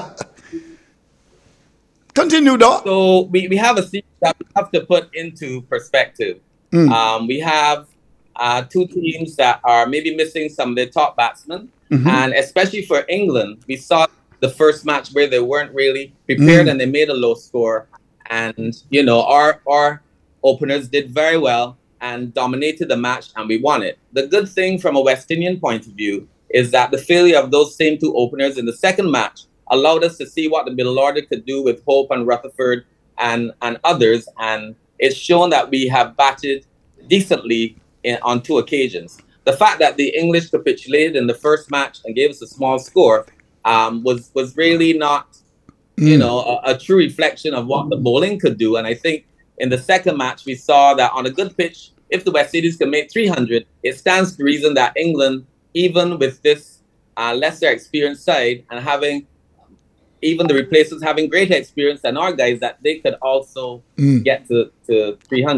Continue, Doc. So we, we have a series that we have to put into perspective. Mm. Um, we have uh, two teams that are maybe missing some of their top batsmen. Mhm. And especially for England, we saw the first match where they weren't really prepared Mm. and they made a low score. And, you know, our, our openers did very well and dominated the match and we won it. The good thing from a West Indian point of view is that the failure of those same two openers in the second match allowed us to see what the middle order could do with Hope and Rutherford and, and others. And it's shown that we have batted decently in, on two occasions. The fact that the English capitulated in the first match and gave us a small score um, was, was really not, you Mm. know, a, a true reflection of what the bowling could do. And I think in the second match, we saw that on a good pitch, if the West Indies can make three hundred, it stands to reason that England, even with this uh, lesser experienced side and having even the replacements having greater experience than our guys, that they could also Mm. get to, to three hundred.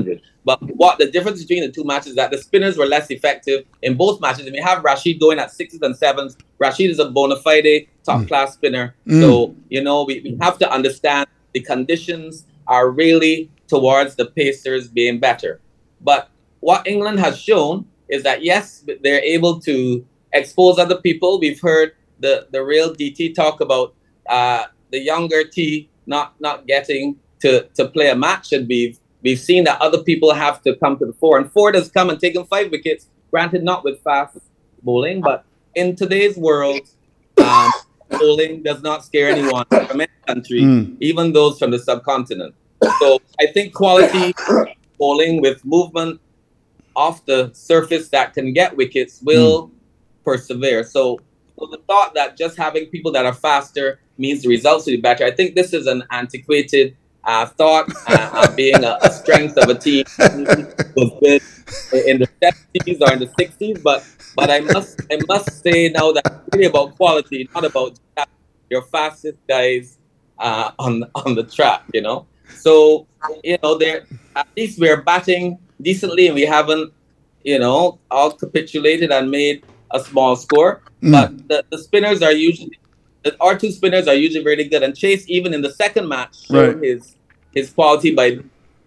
But what the difference between the two matches is that the spinners were less effective in both matches. And we have Rashid going at sixes and sevens. Rashid is a bona fide top mm. class spinner. Mm. So, you know, we, we have to understand the conditions are really towards the Pacers being better. But what England has shown is that, yes, they're able to expose other people. We've heard the, the real D T talk about uh, the younger T not, not getting to, to play a match, and we've We've seen that other people have to come to the fore. And Ford has come and taken five wickets, granted not with fast bowling, but in today's world, um, bowling does not scare anyone from any country, mm. even those from the subcontinent. So I think quality bowling with movement off the surface that can get wickets will mm. persevere. So, so the thought that just having people that are faster means the results will be better, I think this is an antiquated Uh, thought uh, uh, being a, a strength of a team was good in the seventies or in the sixties, but but I must I must say now that it's really about quality, not about your fastest guys uh, on on the track, you know. So you know, there at least we're batting decently, and we haven't, you know, all capitulated and made a small score. Mm. But the, the spinners are usually our two spinners are usually really good, and Chase even in the second match showed right. his. his quality by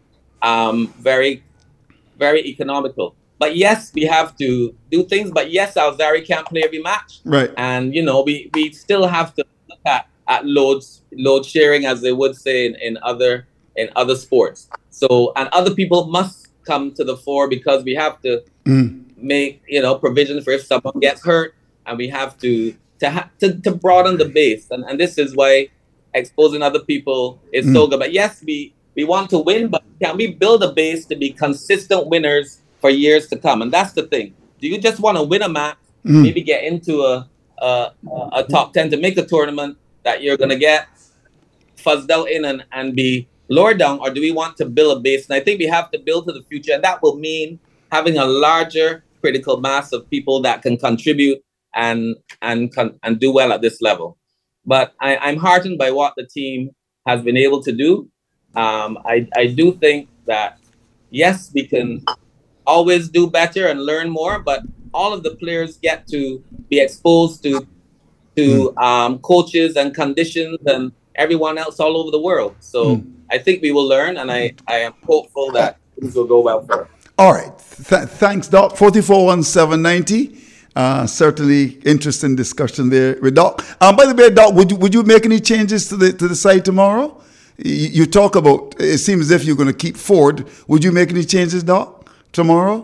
um, very, very economical. But yes, we have to do things. But yes, Alzarri can't play every match. Right. And, you know, we, we still have to look at, at loads, load sharing, as they would say in, in other in other sports. So, and other people must come to the fore, because we have to mm. make, you know, provision for if someone gets hurt, and we have to to ha- to, to broaden the base. And, and this is why exposing other people is mm. so good. But yes, we, we want to win, but can we build a base to be consistent winners for years to come? And that's the thing. Do you just want to win a match, mm. maybe get into a, a a top ten to make a tournament that you're going to get fuzzed out in and, and be lower down? Or do we want to build a base? And I think we have to build to the future. And that will mean having a larger critical mass of people that can contribute and and and do well at this level. But I, I'm heartened by what the team has been able to do. Um, I, I do think that, yes, we can always do better and learn more, but all of the players get to be exposed to to um, coaches and conditions and everyone else all over the world. So mm. I think we will learn, and I, I am hopeful that things will go well for us. All right. Th- thanks, Doc. forty-four one seven ninety. Uh, certainly interesting discussion there with Doc. Um, by the way, Doc, would you would you make any changes to the to the side tomorrow? You, you talk about, it seems as if you're going to keep Ford. Would you make any changes, Doc, tomorrow?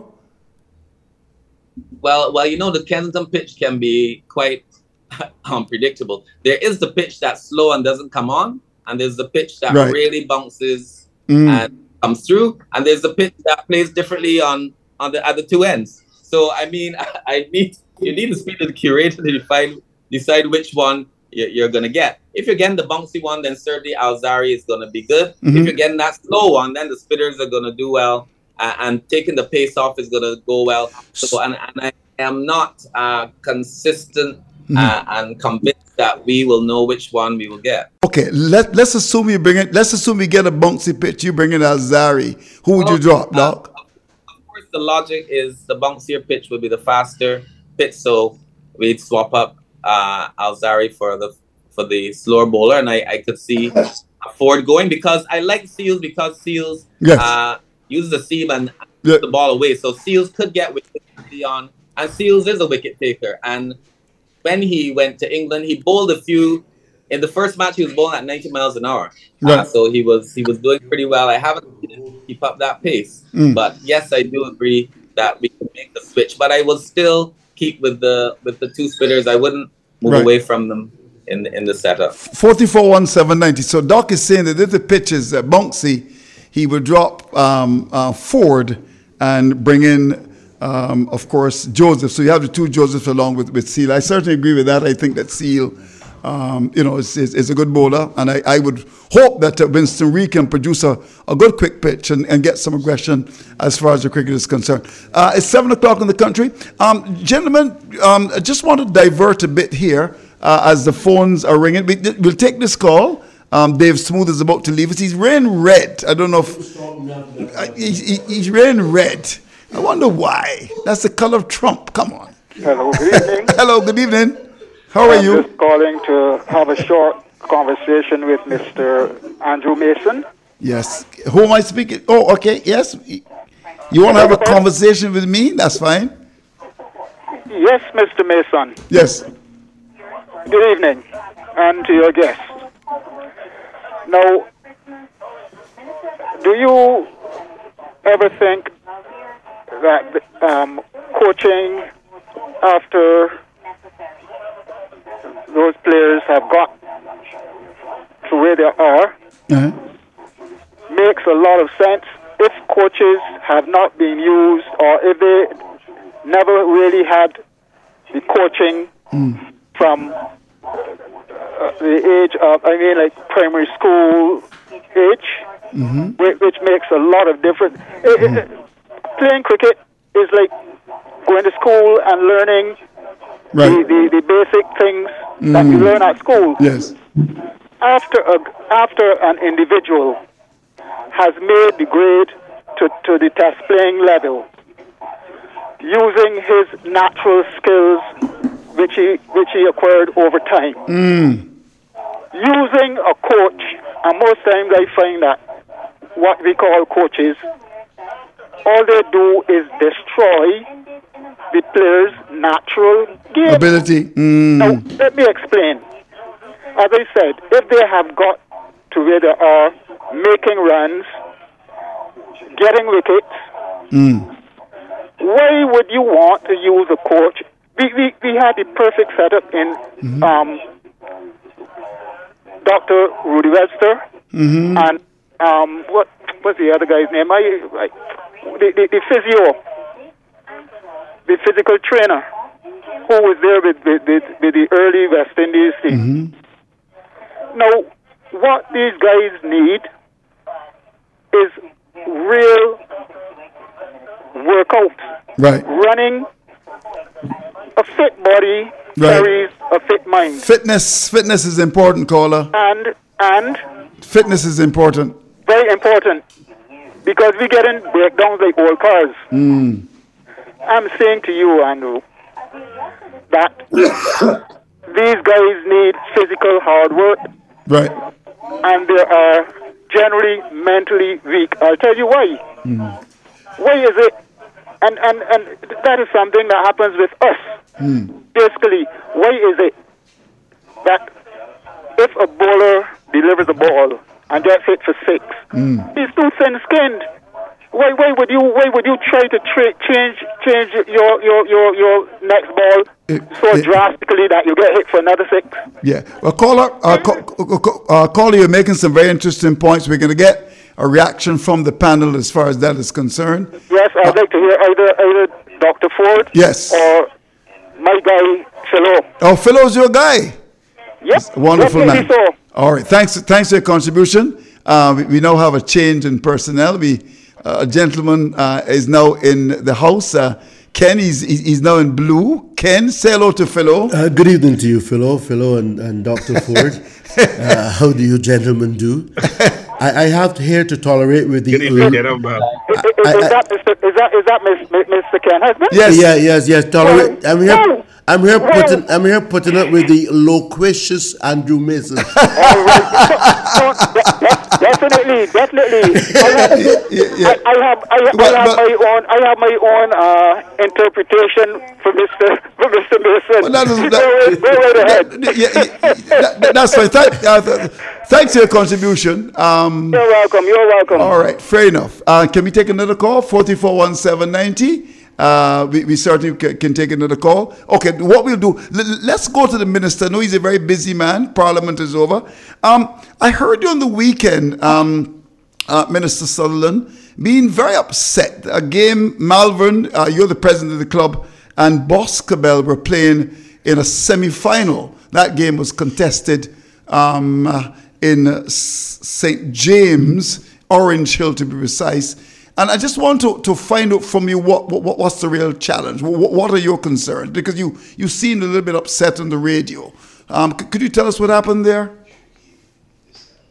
Well, well, you know, the Kensington pitch can be quite unpredictable. There is the pitch that's slow and doesn't come on, and there's the pitch that right. really bounces mm. and comes through, and there's the pitch that plays differently on on the at the two ends. So, I mean, I need you need to speak to the curator to decide, decide which one you're, you're going to get. If you're getting the bouncy one, then certainly Alzarri is going to be good. Mm-hmm. If you're getting that slow one, then the spinners are going to do well. Uh, and taking the pace off is going to go well. So, and, and I am not uh, consistent mm-hmm. uh, and convinced that we will know which one we will get. Okay, let, let's assume you bring it. Let's assume we get a bouncy pitch. You bring in Alzarri. Who would well, you drop, Doc? Uh, The logic is the bouncier pitch would be the faster pitch, so we'd swap up uh, Alzarri for the for the slower bowler, and I, I could see Ford going, because I like Seals because Seals yes. uh, uses the seam and yeah. the ball away, so Seals could get wicket on, and Seals is a wicket taker. And when he went to England, he bowled a few. In the first match, he was bowling at ninety miles an hour, right. uh, so he was he was doing pretty well. I haven't seen him keep up that pace, mm. but yes, I do agree that we can make the switch. But I will still keep with the with the two spinners. I wouldn't move right. away from them in in the setup. forty-four one seven ninety. So Doc is saying that if the pitch is uh, bouncy, he would drop um, uh, Ford and bring in, um, of course, Joseph. So you have the two Josephs along with with Seal. I certainly agree with that. I think that Seal. Um, you know, is, is, is a good bowler, and I, I would hope that uh, Winston Reid can produce a, a good quick pitch and, and get some aggression as far as the cricket is concerned. Uh, it's seven o'clock in the country. Um, gentlemen, um, I just want to divert a bit here uh, as the phones are ringing. We, we'll take this call Um, Dave Smooth is about to leave us. He's wearing red. I don't know if uh, he's, he, he's wearing red. I wonder why. That's the color of Trump. Come on. Hello, good evening. Hello, good evening. How are I'm you? just calling to have a short conversation with Mister Andrew Mason. Yes. Who am I speaking? Oh, okay. Yes. You want to have a conversation with me? That's fine. Yes, Mister Mason. Yes. Good evening, and to your guests. Now, do you ever think that um, coaching after those players have got to where they are Uh-huh. makes a lot of sense if coaches have not been used or if they never really had the coaching Mm. from uh, the age of, I mean, like primary school age, Mm-hmm. which, which makes a lot of difference. It- it- it- playing cricket is like going to school and learning Right. the, the, the basic things that you Mm. learn at school. Yes. After a, after an individual has made the grade to, to the test playing level, using his natural skills which he which he acquired over time, Mm. using a coach, and most times I find that what we call coaches, all they do is destroy the player's natural game. Ability. Mm. Now, let me explain. As I said, if they have got to where they are, making runs, getting wickets, Mm. why would you want to use a coach? We we, we had the perfect setup in Mm-hmm. um, Doctor Rudy Webster Mm-hmm. and um, what what's the other guy's name? I, I the, the the physio, the physical trainer, who was there with with, with, with the early West Indies team. Mm-hmm. Now, what these guys need is real workout. Right. Running, a fit body Right. carries a fit mind. Fitness. Fitness is important, caller. And, and, Fitness is important. very important, because we get in breakdowns like old cars. Mm. I'm saying to you, Andrew, that these guys need physical hard work, Right. and they are generally mentally weak. I'll tell you why. Mm. Why is it? And, and, and that is something that happens with us. Mm. Basically, why is it that if a bowler delivers a ball and gets hit for six, Mm. he's too thin-skinned? Why, why would you? Why would you try to tra- change change your your your, your next ball It- so it- drastically that you get hit for another six? Yeah. Well, caller, uh, ca- ca- ca- uh, caller, you're making some very interesting points. We're going to get a reaction from the panel as far as that is concerned. Yes, I'd like to hear either either Doctor Ford, Yes. or my guy Philo. Oh, Philo's your guy. Yep, Wonderful man. definitely so. All right. Thanks. Thanks for your contribution. Uh, we, we now have a change in personnel. We uh, a gentleman uh, is now in the house. Uh, Ken, he's, he's now in blue. Ken, say hello to Philo. Uh, good evening to you, Philo, Philo and, and Doctor Ford. uh, how do you gentlemen do? I, I have to here to tolerate with the... Good evening, gentlemen. Is, is, is, I- I- that Mister Is that is that Miss, Miss, Mister Ken husband? Yes. Yeah, yes, yes, tolerate. I'm here, Well, I'm here well. putting, I'm here putting up with the loquacious Andrew Mason. All right. So, so, de- de- definitely, definitely. I have, Yeah, yeah. I, I have, I, But- I have but- my own, I have my own uh, interpretation for Mister for Mister Mason. Well, that is- go, that- right, go right ahead. Yeah, yeah, that- that- that's fine. Thank, uh, th- thanks for your contribution. Um, You're welcome. You're welcome. all right, fair enough. Uh, can we take another call? four four one seven nine zero. Uh, we, we certainly can, can take another call. Okay, what we'll do, l- let's go to the minister. I know he's a very busy man. Parliament is over. Um, I heard you on the weekend, um, uh, Minister Sutherland, being very upset. A game, Malvern, uh, you're the president of the club, and Boscobel were playing in a semi-final. That game was contested um, uh, in uh, Saint James, Orange Hill to be precise. And I just want to, to find out from you what, what what's the real challenge? What, what are your concerns? Because you, you seemed a little bit upset on the radio. Um, c- could you tell us what happened there?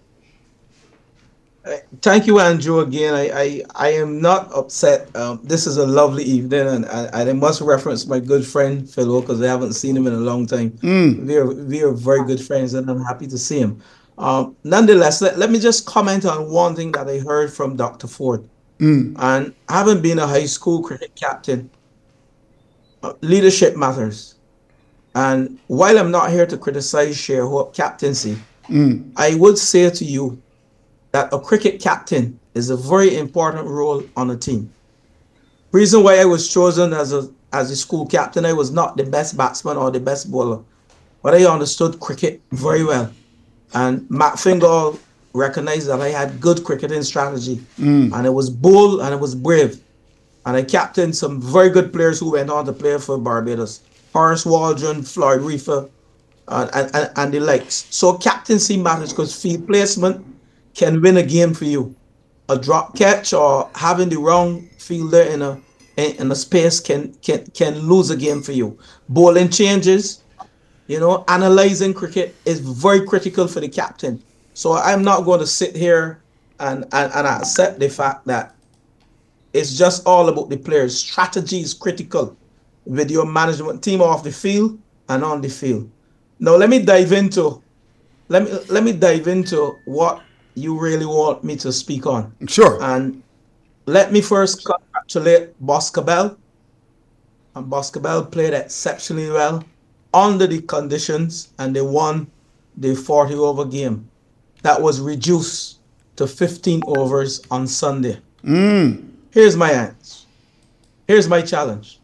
Thank you, Andrew. Again, I, I, I am not upset. Um, this is a lovely evening, and I, I must reference my good friend Philo because I haven't seen him in a long time. Mm. We are we are very good friends, and I'm happy to see him. Um, nonetheless, let, let me just comment on one thing that I heard from Doctor Ford. Mm. And having been a high school cricket captain, uh, leadership matters. And while I'm not here to criticize Sherhope captaincy, Mm. I would say to you that a cricket captain is a very important role on a team. Reason why I was chosen as a as a school captain, I was not the best batsman or the best bowler, but I understood cricket very well. And Matt Fingal recognized that I had good cricketing strategy, Mm. and I was bold and I was brave. And I captained some very good players who went on to play for Barbados. Horace Waldron, Floyd Reefer, and, and, and the likes. So captaincy matters because field placement can win a game for you. A drop catch or having the wrong fielder in a in, in a space can can can lose a game for you. Bowling changes, you know, analyzing cricket is very critical for the captain. So I'm not going to sit here and, and, and accept the fact that it's just all about the players. Strategy is critical with your management team off the field and on the field. Now let me dive into let me let me dive into what you really want me to speak on. Sure. And let me first congratulate Boscobel. And Boscobel played exceptionally well under the conditions, and they won the forty over game. That was reduced to fifteen overs on Sunday. Mm. Here's my answer. Here's my challenge.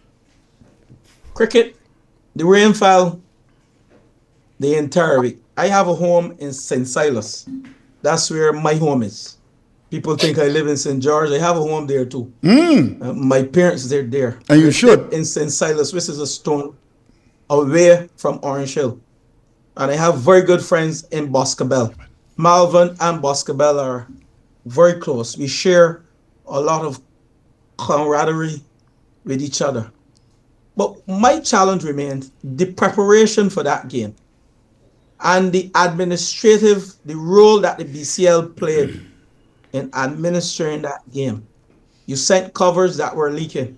Cricket, the rain fell the entire week. I have a home in Saint Silas. That's where my home is. People think I live in Saint George. I have a home there too. Mm. Uh, my parents, they're there. And you should. In Saint Silas, which is a stone away from Orange Hill. And I have very good friends in Boscobel. Malvern and Boscobel are very close. We share a lot of camaraderie with each other. But my challenge remains the preparation for that game and the administrative, the role that the B C L played in administering that game. You sent covers that were leaking.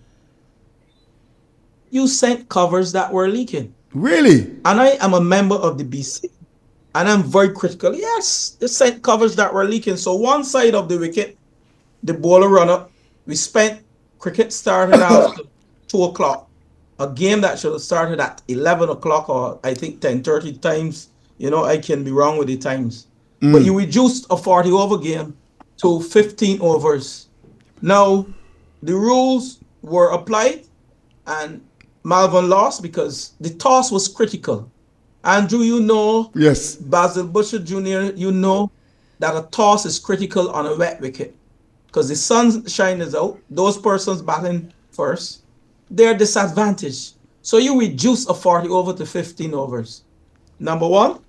You sent covers that were leaking. Really? And I am a member of the B C, and I'm very critical. Yes, they sent covers that were leaking. So one side of the wicket, the bowler run up. We spent, cricket started after two o'clock. A game that should have started at eleven o'clock or I think ten thirty times. You know, I can be wrong with the times. Mm. But you reduced a forty over game to fifteen overs. Now, the rules were applied and Malvern lost because the toss was critical. Andrew, you know, yes. Basil Butcher Junior, you know that a toss is critical on a wet wicket because the sunshine is out. Those persons batting first, they're disadvantaged. So you reduce a forty over to fifteen overs. Number one,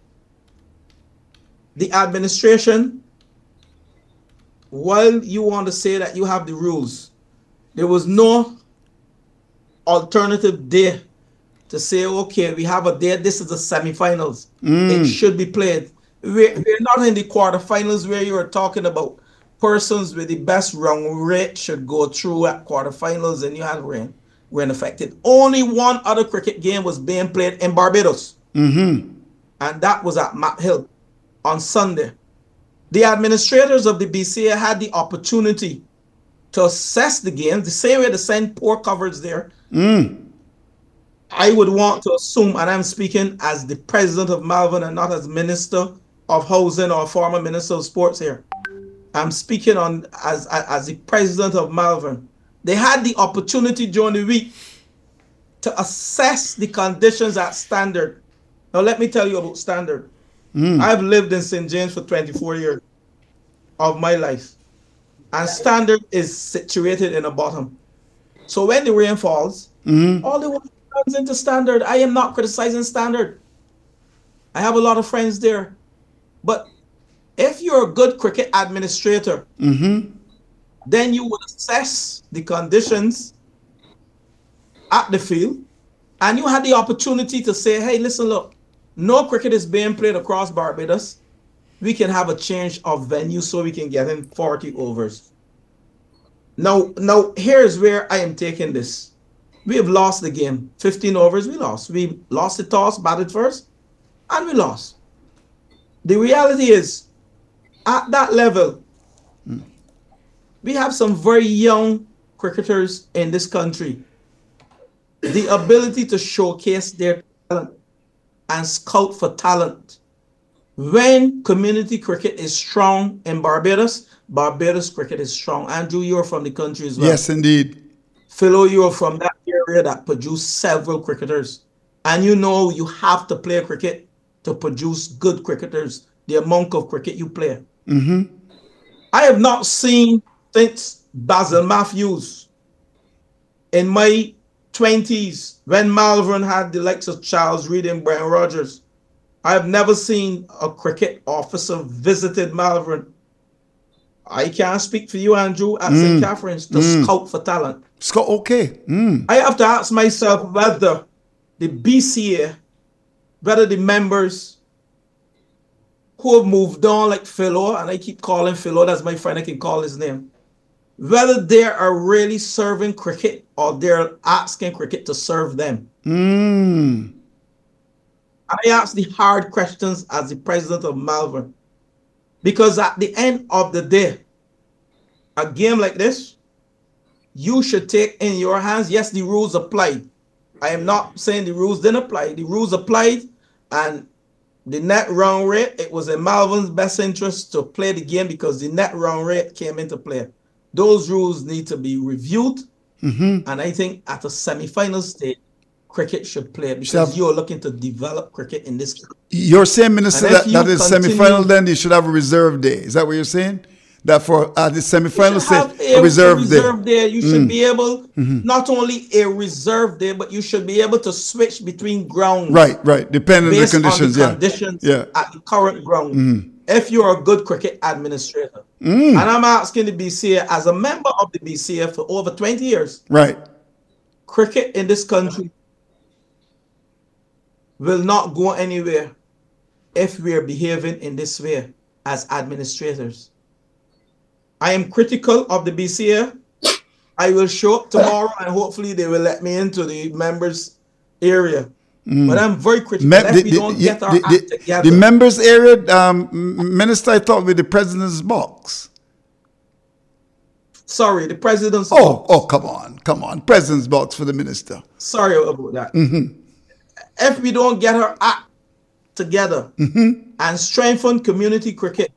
the administration, while you want to say that you have the rules, there was no alternative day to say, okay, we have a day, this is the semifinals. Mm. It should be played. We're, we're not in the quarterfinals where you are talking about persons with the best run rate should go through at quarterfinals and you had rain, rain affected. Only one other cricket game was being played in Barbados. Mm-hmm. And that was at Matt Hill on Sunday. The administrators of the B C A had the opportunity to assess the game, the same way they send poor coverage there. Mm. I would want to assume, and I'm speaking as the president of Malvern and not as Minister of Housing or former Minister of Sports here. I'm speaking on as, as the president of Malvern. They had the opportunity during the week to assess the conditions at Standard. Now, let me tell you about Standard. Mm. I've lived in Saint James for twenty-four years of my life. And Standard is situated in the bottom. So when the rain falls, mm-hmm. all the water comes into Standard. I am not criticizing Standard. I have a lot of friends there. But if you're a good cricket administrator, mm-hmm. then you would assess the conditions at the field, and you had the opportunity to say, hey, listen, look, no cricket is being played across Barbados. we can have a change of venue so we can get in forty overs. Now, now here's where I am taking this. We have lost the game. fifteen overs, we lost. We lost the toss, batted first, and we lost. The reality is, at that level, mm. we have some very young cricketers in this country. The ability to showcase their talent and scout for talent. When community cricket is strong in Barbados, Barbados cricket is strong. Andrew, you're from the country as well. Yes, indeed. Philo, you're from that area that produced several cricketers. And you know you have to play cricket to produce good cricketers, the amount of cricket you play. Mm-hmm. I have not seen since Basil Matthews in my twenties, when Malvern had the likes of Charles Reid and Brian Rogers, I have never seen a cricket officer visited Malvern. I can't speak for you, Andrew, at Mm. Saint Catherine's to Mm. scout for talent. Scout, okay. Mm. I have to ask myself whether the B C A, whether the members who have moved on, like Philo, and I keep calling Philo, that's my friend, I can call his name, whether they are really serving cricket or they're asking cricket to serve them. Mm. I ask the hard questions as the president of Malvern. Because at the end of the day, a game like this, you should take in your hands. Yes, the rules applied. I am not saying the rules didn't apply. The rules applied, and the net run rate, it was in Malvern's best interest to play the game because the net run rate came into play. Those rules need to be reviewed. Mm-hmm. And I think at a semi-final stage, cricket should play because Should have- you're looking to develop cricket in this country. You're saying, Minister, And if that, you that is continue- semi-final, then you should have a reserve day. Is that what you're saying? That for uh, the semi-final, You should have say, a reserve, reserve day. day. You should Mm. be able, Mhm. not only a reserve day, but you should be able to switch between grounds. Right, right. Depending on the based conditions, on the yeah. conditions Yeah. at the current ground. Mhm. If you're a good cricket administrator. Mm. And I'm asking the B C A, as a member of the B C A for over twenty years, Right. cricket in this country will not go anywhere if we're behaving in this way as administrators. I am critical of the B C A. I will show up tomorrow and hopefully they will let me into the members area. Mm. But I'm very critical. Me- if the, we the- don't the- get our the- act the- together. the members area, um, M- Minister, I thought with the president's box. Sorry, the president's Oh, box. oh, come on, come on. President's box for the minister. Sorry about that. Mm-hmm. If we don't get our act together Mm-hmm. and strengthen community cricket,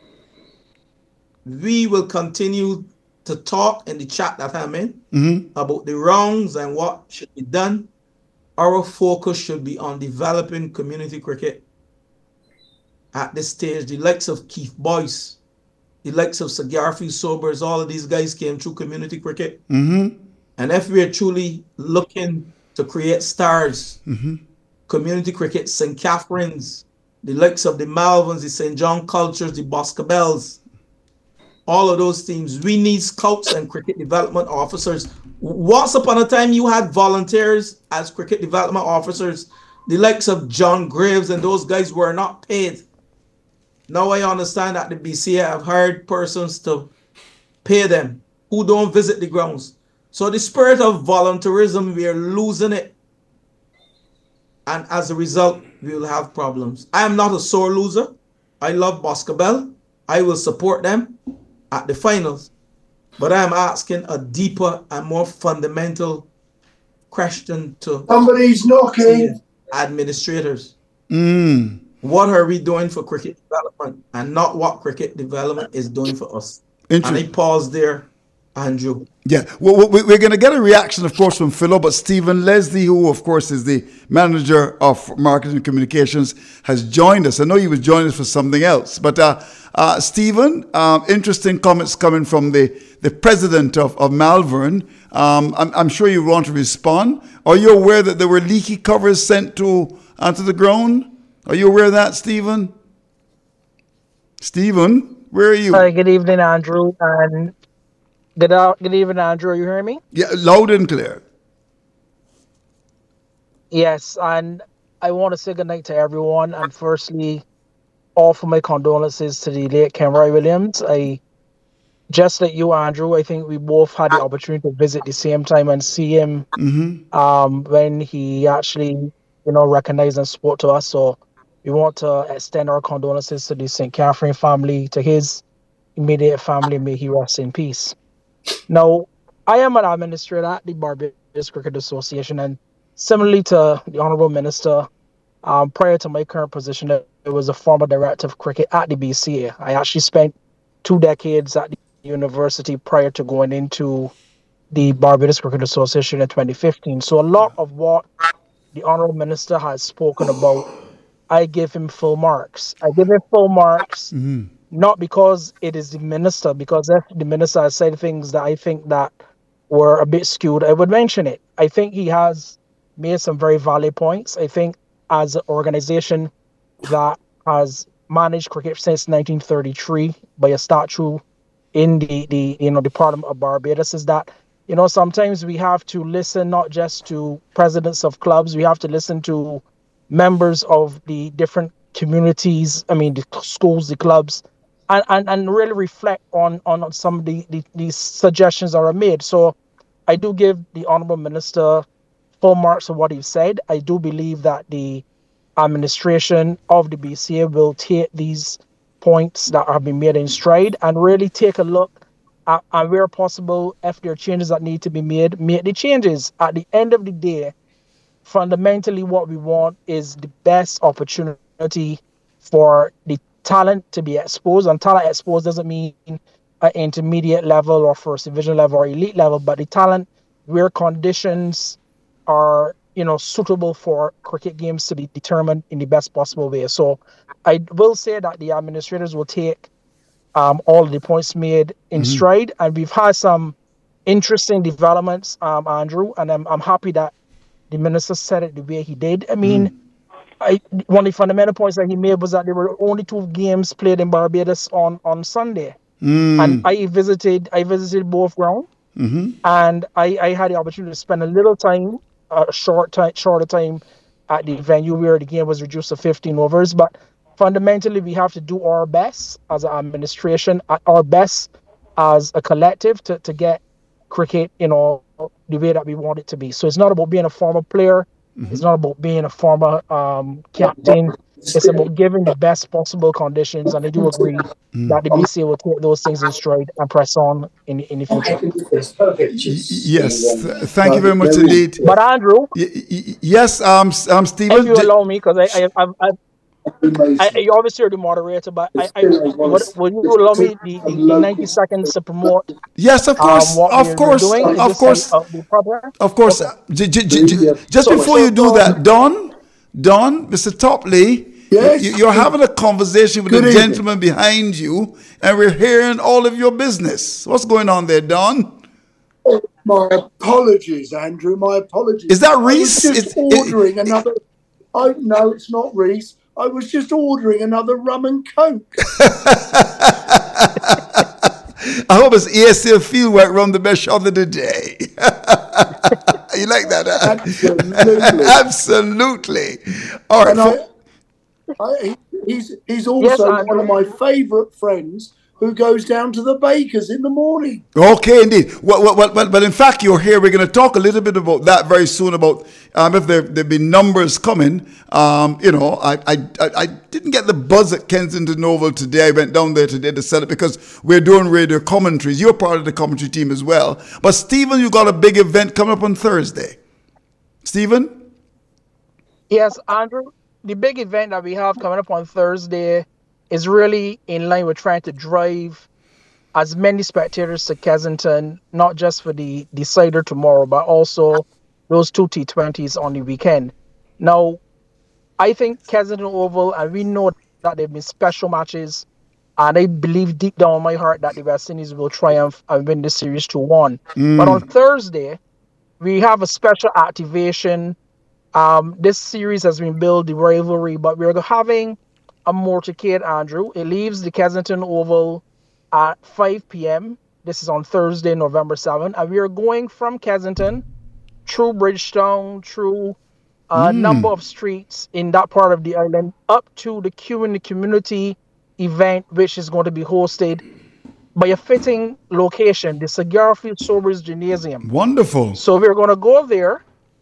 we will continue to talk in the chat that I'm in Mm-hmm. about the wrongs and what should be done. Our focus should be on developing community cricket at this stage. The likes of Keith Boyce, the likes of Sir Garfield Sobers, all of these guys came through community cricket. Mm-hmm. And if we're truly looking to create stars, Mm-hmm. community cricket, Saint Catherine's, the likes of the Malverns, the Saint John Cultures, the Boscobels, all of those teams, we need scouts and cricket development officers. Once upon a time, you had volunteers as cricket development officers. The likes of John Graves and those guys were not paid. Now I understand that the B C A have hired persons to pay them who don't visit the grounds. So the spirit of volunteerism, we are losing it. And as a result, we will have problems. I am not a sore loser. I love Boscobel. I will support them at the finals. But I am asking a deeper and more fundamental question to Somebody's knocking. administrators. Mm. What are we doing for cricket development and not what cricket development is doing for us? And I Interesting. pause there, Andrew. Yeah, well, we- we're going to get a reaction, of course, from Philo, but Stephen Leslie, who, of course, is the manager of marketing and communications, has joined us. I know he was joining us for something else, but uh, uh, Stephen, um, interesting comments coming from the, the president of, of Malvern. Um, I'm, I'm sure you want to respond. Are you aware that there were leaky covers sent to onto the ground? Are you aware of that, Stephen? Stephen, where are you? Hi, good evening, Andrew, and good out, good evening, Andrew. Are you hearing me? Yeah, loud and clear. Yes, and I want to say good night to everyone. And firstly, offer my condolences to the late Kenroy Williams. I just like you, Andrew, I think we both had the opportunity to visit the same time and see him Mm-hmm. um, when he actually, you know, recognized and spoke to us. So we want to extend our condolences to the Saint Catherine family, to his immediate family. May he rest in peace. Now, I am an administrator at the Barbados Cricket Association, and similarly to the Honorable Minister, um, prior to my current position, I was a former director of cricket at the B C A. I actually spent two decades at the university prior to going into the Barbados Cricket Association in twenty fifteen. So a lot of what the Honorable Minister has spoken about, I give him full marks. I give him full marks, Mm-hmm. not because it is the minister, because if the minister has said things that I think that were a bit skewed, I would mention it. I think he has made some very valid points. I think as an organization that has managed cricket since nineteen thirty-three by a statute in the, the you know the Parliament of Barbados, is that you know sometimes we have to listen not just to presidents of clubs, we have to listen to members of the different communities, I mean the schools, the clubs, and, and, and really reflect on, on some of the, the these suggestions that are made. So I do give the Honourable Minister full marks of what he said. I do believe that the administration of the B C A will take these points that have been made in stride and really take a look at, and where possible, if there are changes that need to be made, make the changes. At the end of the day, fundamentally what we want is the best opportunity for the talent to be exposed, and talent exposed doesn't mean an intermediate level or first division level or elite level, but the talent where conditions are you know suitable for cricket games to be determined in the best possible way. So I will say that the administrators will take um, all of the points made in Mm-hmm. stride, and we've had some interesting developments, um, Andrew, and I'm I'm happy that the minister said it the way he did. I mean, mm. I, one of the fundamental points that he made was that there were only two games played in Barbados on, on Sunday. Mm. And I visited I visited both grounds, Mm-hmm. and I, I had the opportunity to spend a little time, a short time, shorter time at the venue where the game was reduced to fifteen overs. But fundamentally, we have to do our best as an administration, our best as a collective to, to get cricket, you know, the way that we want it to be. So it's not about being a former player. Mm-hmm. It's not about being a former um, captain. It's about giving the best possible conditions, and I do agree mm. that the B C A will take those things in stride and press on in, in the future. Yes, th- thank you very much indeed. But Andrew, y- y- yes, um, um, Stephen, if you allow me, because I, I, I, I I, you obviously are the moderator, but I, I would, would you allow me the, the, the ninety seconds to promote? Yes, of course, um, of course, doing? of course, uh, of course. Okay. J- j- j- j- just so, before so, you do so, that, Don, Don, Mister Topley, yes? you, you're having a conversation with Good the evening. gentleman behind you, and we're hearing all of your business. What's going on there, Don? Oh, my apologies, Andrew. My apologies. Is that Reese? I was just it's, ordering it, another. I no, it's not Reese. I was just ordering another rum and coke. I hope it's A S L Fieldwork Rum, the best shot of the day. You like that? Huh? Absolutely. Absolutely. All right. And I, I, he's he's also yes, one of my favourite friends who goes down to the bakers in the morning. Okay, indeed. Well, well, well, well, but in fact, you're here. We're going to talk a little bit about that very soon, about um, if there there be numbers coming. Um, you know, I, I I didn't get the buzz at Kensington Oval today. I went down there today to sell it because we're doing radio commentaries. You're part of the commentary team as well. But Stephen, you got a big event coming up on Thursday. Stephen? Yes, Andrew. The big event that we have coming up on Thursday is really in line with trying to drive as many spectators to Kensington, not just for the decider tomorrow, but also those two T twenties on the weekend. Now, I think Kensington Oval, and we know that there have been special matches, and I believe deep down in my heart that the West Indies will triumph and win this series two one. Mm. But on Thursday, we have a special activation. Um, this series has been built, the rivalry, but we're having a motorcade, Andrew. It leaves the Kensington Oval at five p.m. This is on Thursday, November seventh. And we are going from Kensington through Bridgetown, through a Mm. number of streets in that part of the island up to the Q in the Community event, which is going to be hosted by a fitting location, the Cigarfield Sobers Gymnasium. Wonderful. So we're going to go there.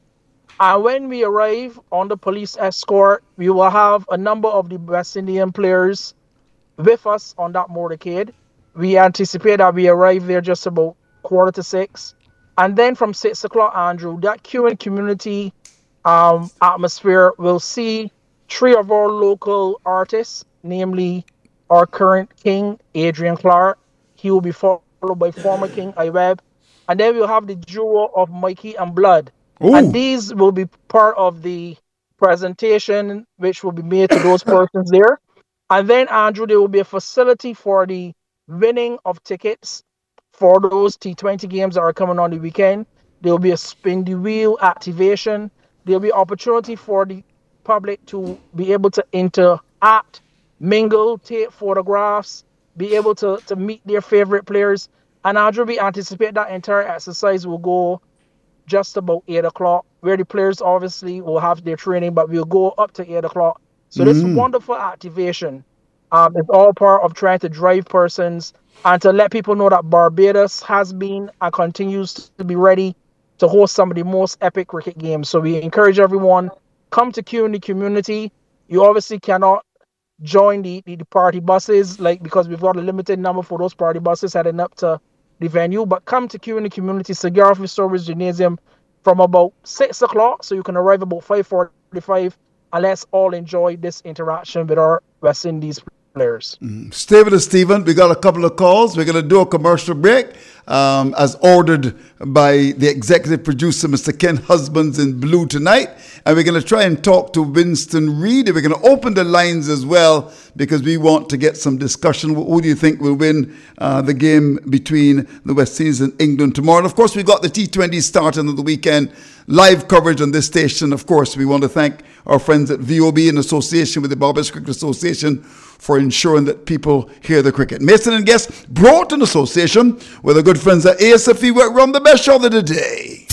And when we arrive on the police escort, we will have a number of the West Indian players with us on that motorcade. We anticipate that we arrive there just about quarter to six. And then from six o'clock, Andrew, that Q and community um, atmosphere will see three of our local artists, namely our current king, Adrian Clark. He will be followed by former king, Iweb. And then we'll have the duo of Mikey and Blood. Ooh. And these will be part of the presentation which will be made to those persons there. And then, Andrew, there will be a facility for the winning of tickets for those T twenty games that are coming on the weekend. There will be a spin the wheel activation. There will be opportunity for the public to be able to interact, mingle, take photographs, be able to, to meet their favorite players. And Andrew, we anticipate that entire exercise will go just about eight o'clock, where the players obviously will have their training, but we'll go up to eight o'clock. So this Mm. wonderful activation um, is all part of trying to drive persons and to let people know that Barbados has been and continues to be ready to host some of the most epic cricket games. So we encourage everyone, come to Q in the Community. You obviously cannot join the, the, the party buses, like because we've got a limited number for those party buses heading up to the venue, but come to Q in the Community, Cigarfield Sobers Gymnasium from about six o'clock, so you can arrive about five forty-five, and let's all enjoy this interaction with our West Indies players. Stay with us, Stephen. We got a couple of calls. We're going to do a commercial break um, as ordered by the executive producer, Mister Ken Husbands in Blue tonight. And we're going to try and talk to Winston Reid. We're going to open the lines as well because we want to get some discussion. Who do you think will win uh, the game between the West Indies and England tomorrow? And of course, we've got the T twenty starting on the weekend. Live coverage on this station. Of course, we want to thank our friends at V O B in association with the Barbados Cricket Association for ensuring that people hear the cricket. Mason and Guest brought in association with our good friends at A S F E, where we run the best show of the day.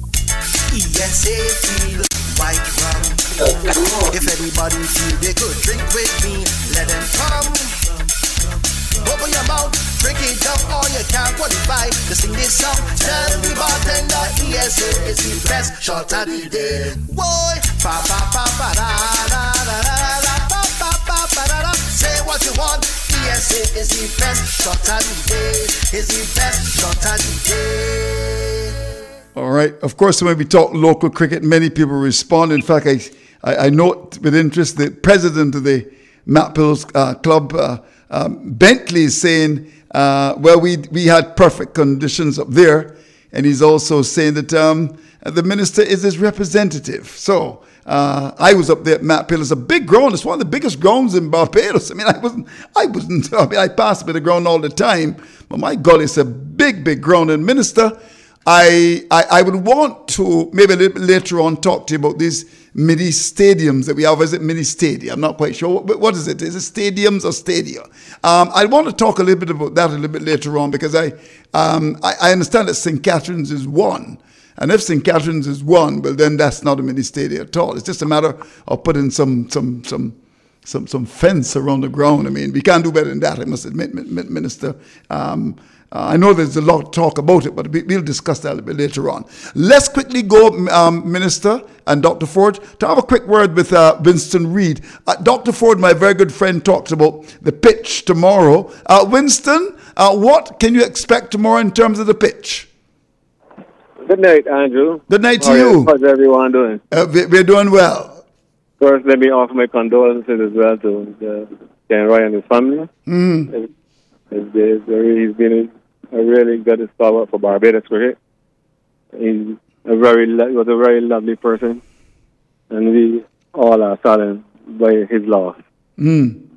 E S A feel white rum. If everybody feel they could drink with me, let them come. Open your mouth, drink it up, or you can't qualify to sing this song. Tell the bartender E S A is the best shot of the day. Boy, pa pa pa pa da da da da da pa pa pa pa da da. Say what you want. E S A is the best shot of the day. Is the best shot of the day. All right. Of course, when we talk local cricket, many people respond. In fact, I I, I note with interest the president of the Matt Pills uh, Club, uh, um, Bentley, is saying, uh, well, we we had perfect conditions up there. And he's also saying that um, the minister is his representative. So uh, I was up there at Matt Pill. It's a big ground. It's one of the biggest grounds in Barbados. I mean, I wasn't, I wasn't, I mean, I passed by the ground all the time. But my God, it's a big, big ground. And minister, I, I I would want to maybe a little bit later on talk to you about these mini stadiums that we have. Is it mini stadia? I'm not quite sure. What, what is it? Is it stadiums or stadia? Um, I want to talk a little bit about that a little bit later on because I um, I, I understand that Saint Catherine's is one. And if Saint Catherine's is one, well, then that's not a mini stadia at all. It's just a matter of putting some some some some some fence around the ground. I mean, we can't do better than that, I must admit, Minister. Um, Uh, I know there's a lot of talk about it, but we, we'll discuss that a little bit later on. Let's quickly go, um, Minister and Doctor Ford, to have a quick word with uh, Winston Reid. Uh, Doctor Ford, my very good friend, talks about the pitch tomorrow. Uh, Winston, uh, what can you expect tomorrow in terms of the pitch? Good night, Andrew. Good night to How you. How's everyone doing? Uh, we, we're doing well. First, let me offer my condolences as well to uh, Ken Roy and his family. Mm. It's, it's, it's very, he's been a really good stalwart for Barbados cricket. He's a very, he was a very lovely person, and we all are saddened by his loss. Mm.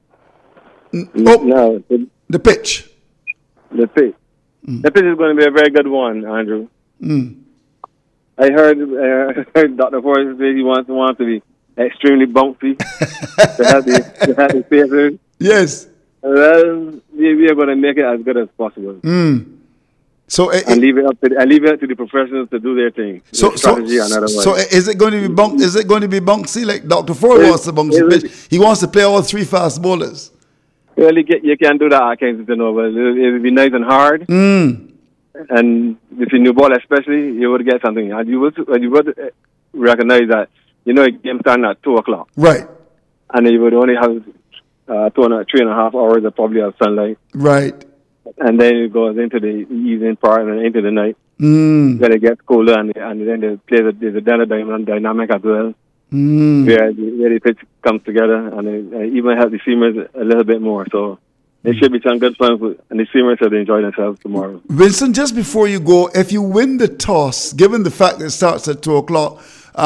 Oh, now, the, the pitch. The pitch. Mm. The pitch is going to be a very good one, Andrew. Mm. I heard, uh, heard Doctor Ford say he wants, wants to be extremely bouncy to have the, to have the pacers. Yes. Well, we, we are going to make it as good as possible. Mm. So uh, and leave it up to and leave it up to the professionals to do their thing. So, the strategy so, and otherwise. so is it going to be bunk? Is it going to be bunksy like Doctor Ford It- wants to bunksy it- pitch? He wants to play all three fast bowlers. Well, you, can, you can't do that at Kensington Oval. It'll, it'll be nice and hard. Mm. And if you new ball, especially, you would get something. And you would, and you would uh, recognize that, you know, a game starting at two o'clock. Right. And you would only have uh, two and a, three and a half hours of probably of sunlight. Right. And then it goes into the evening part and into the night. Mm. Then it gets colder, and, and then the play the, there's a dynamic dynamic as well. Mm. Where, the, where the pitch comes together, and it, it even help the seamers a little bit more. So it should be some good fun, for, and the seamers should enjoy themselves tomorrow. Vincent, just before you go, if you win the toss, given the fact that it starts at two o'clock,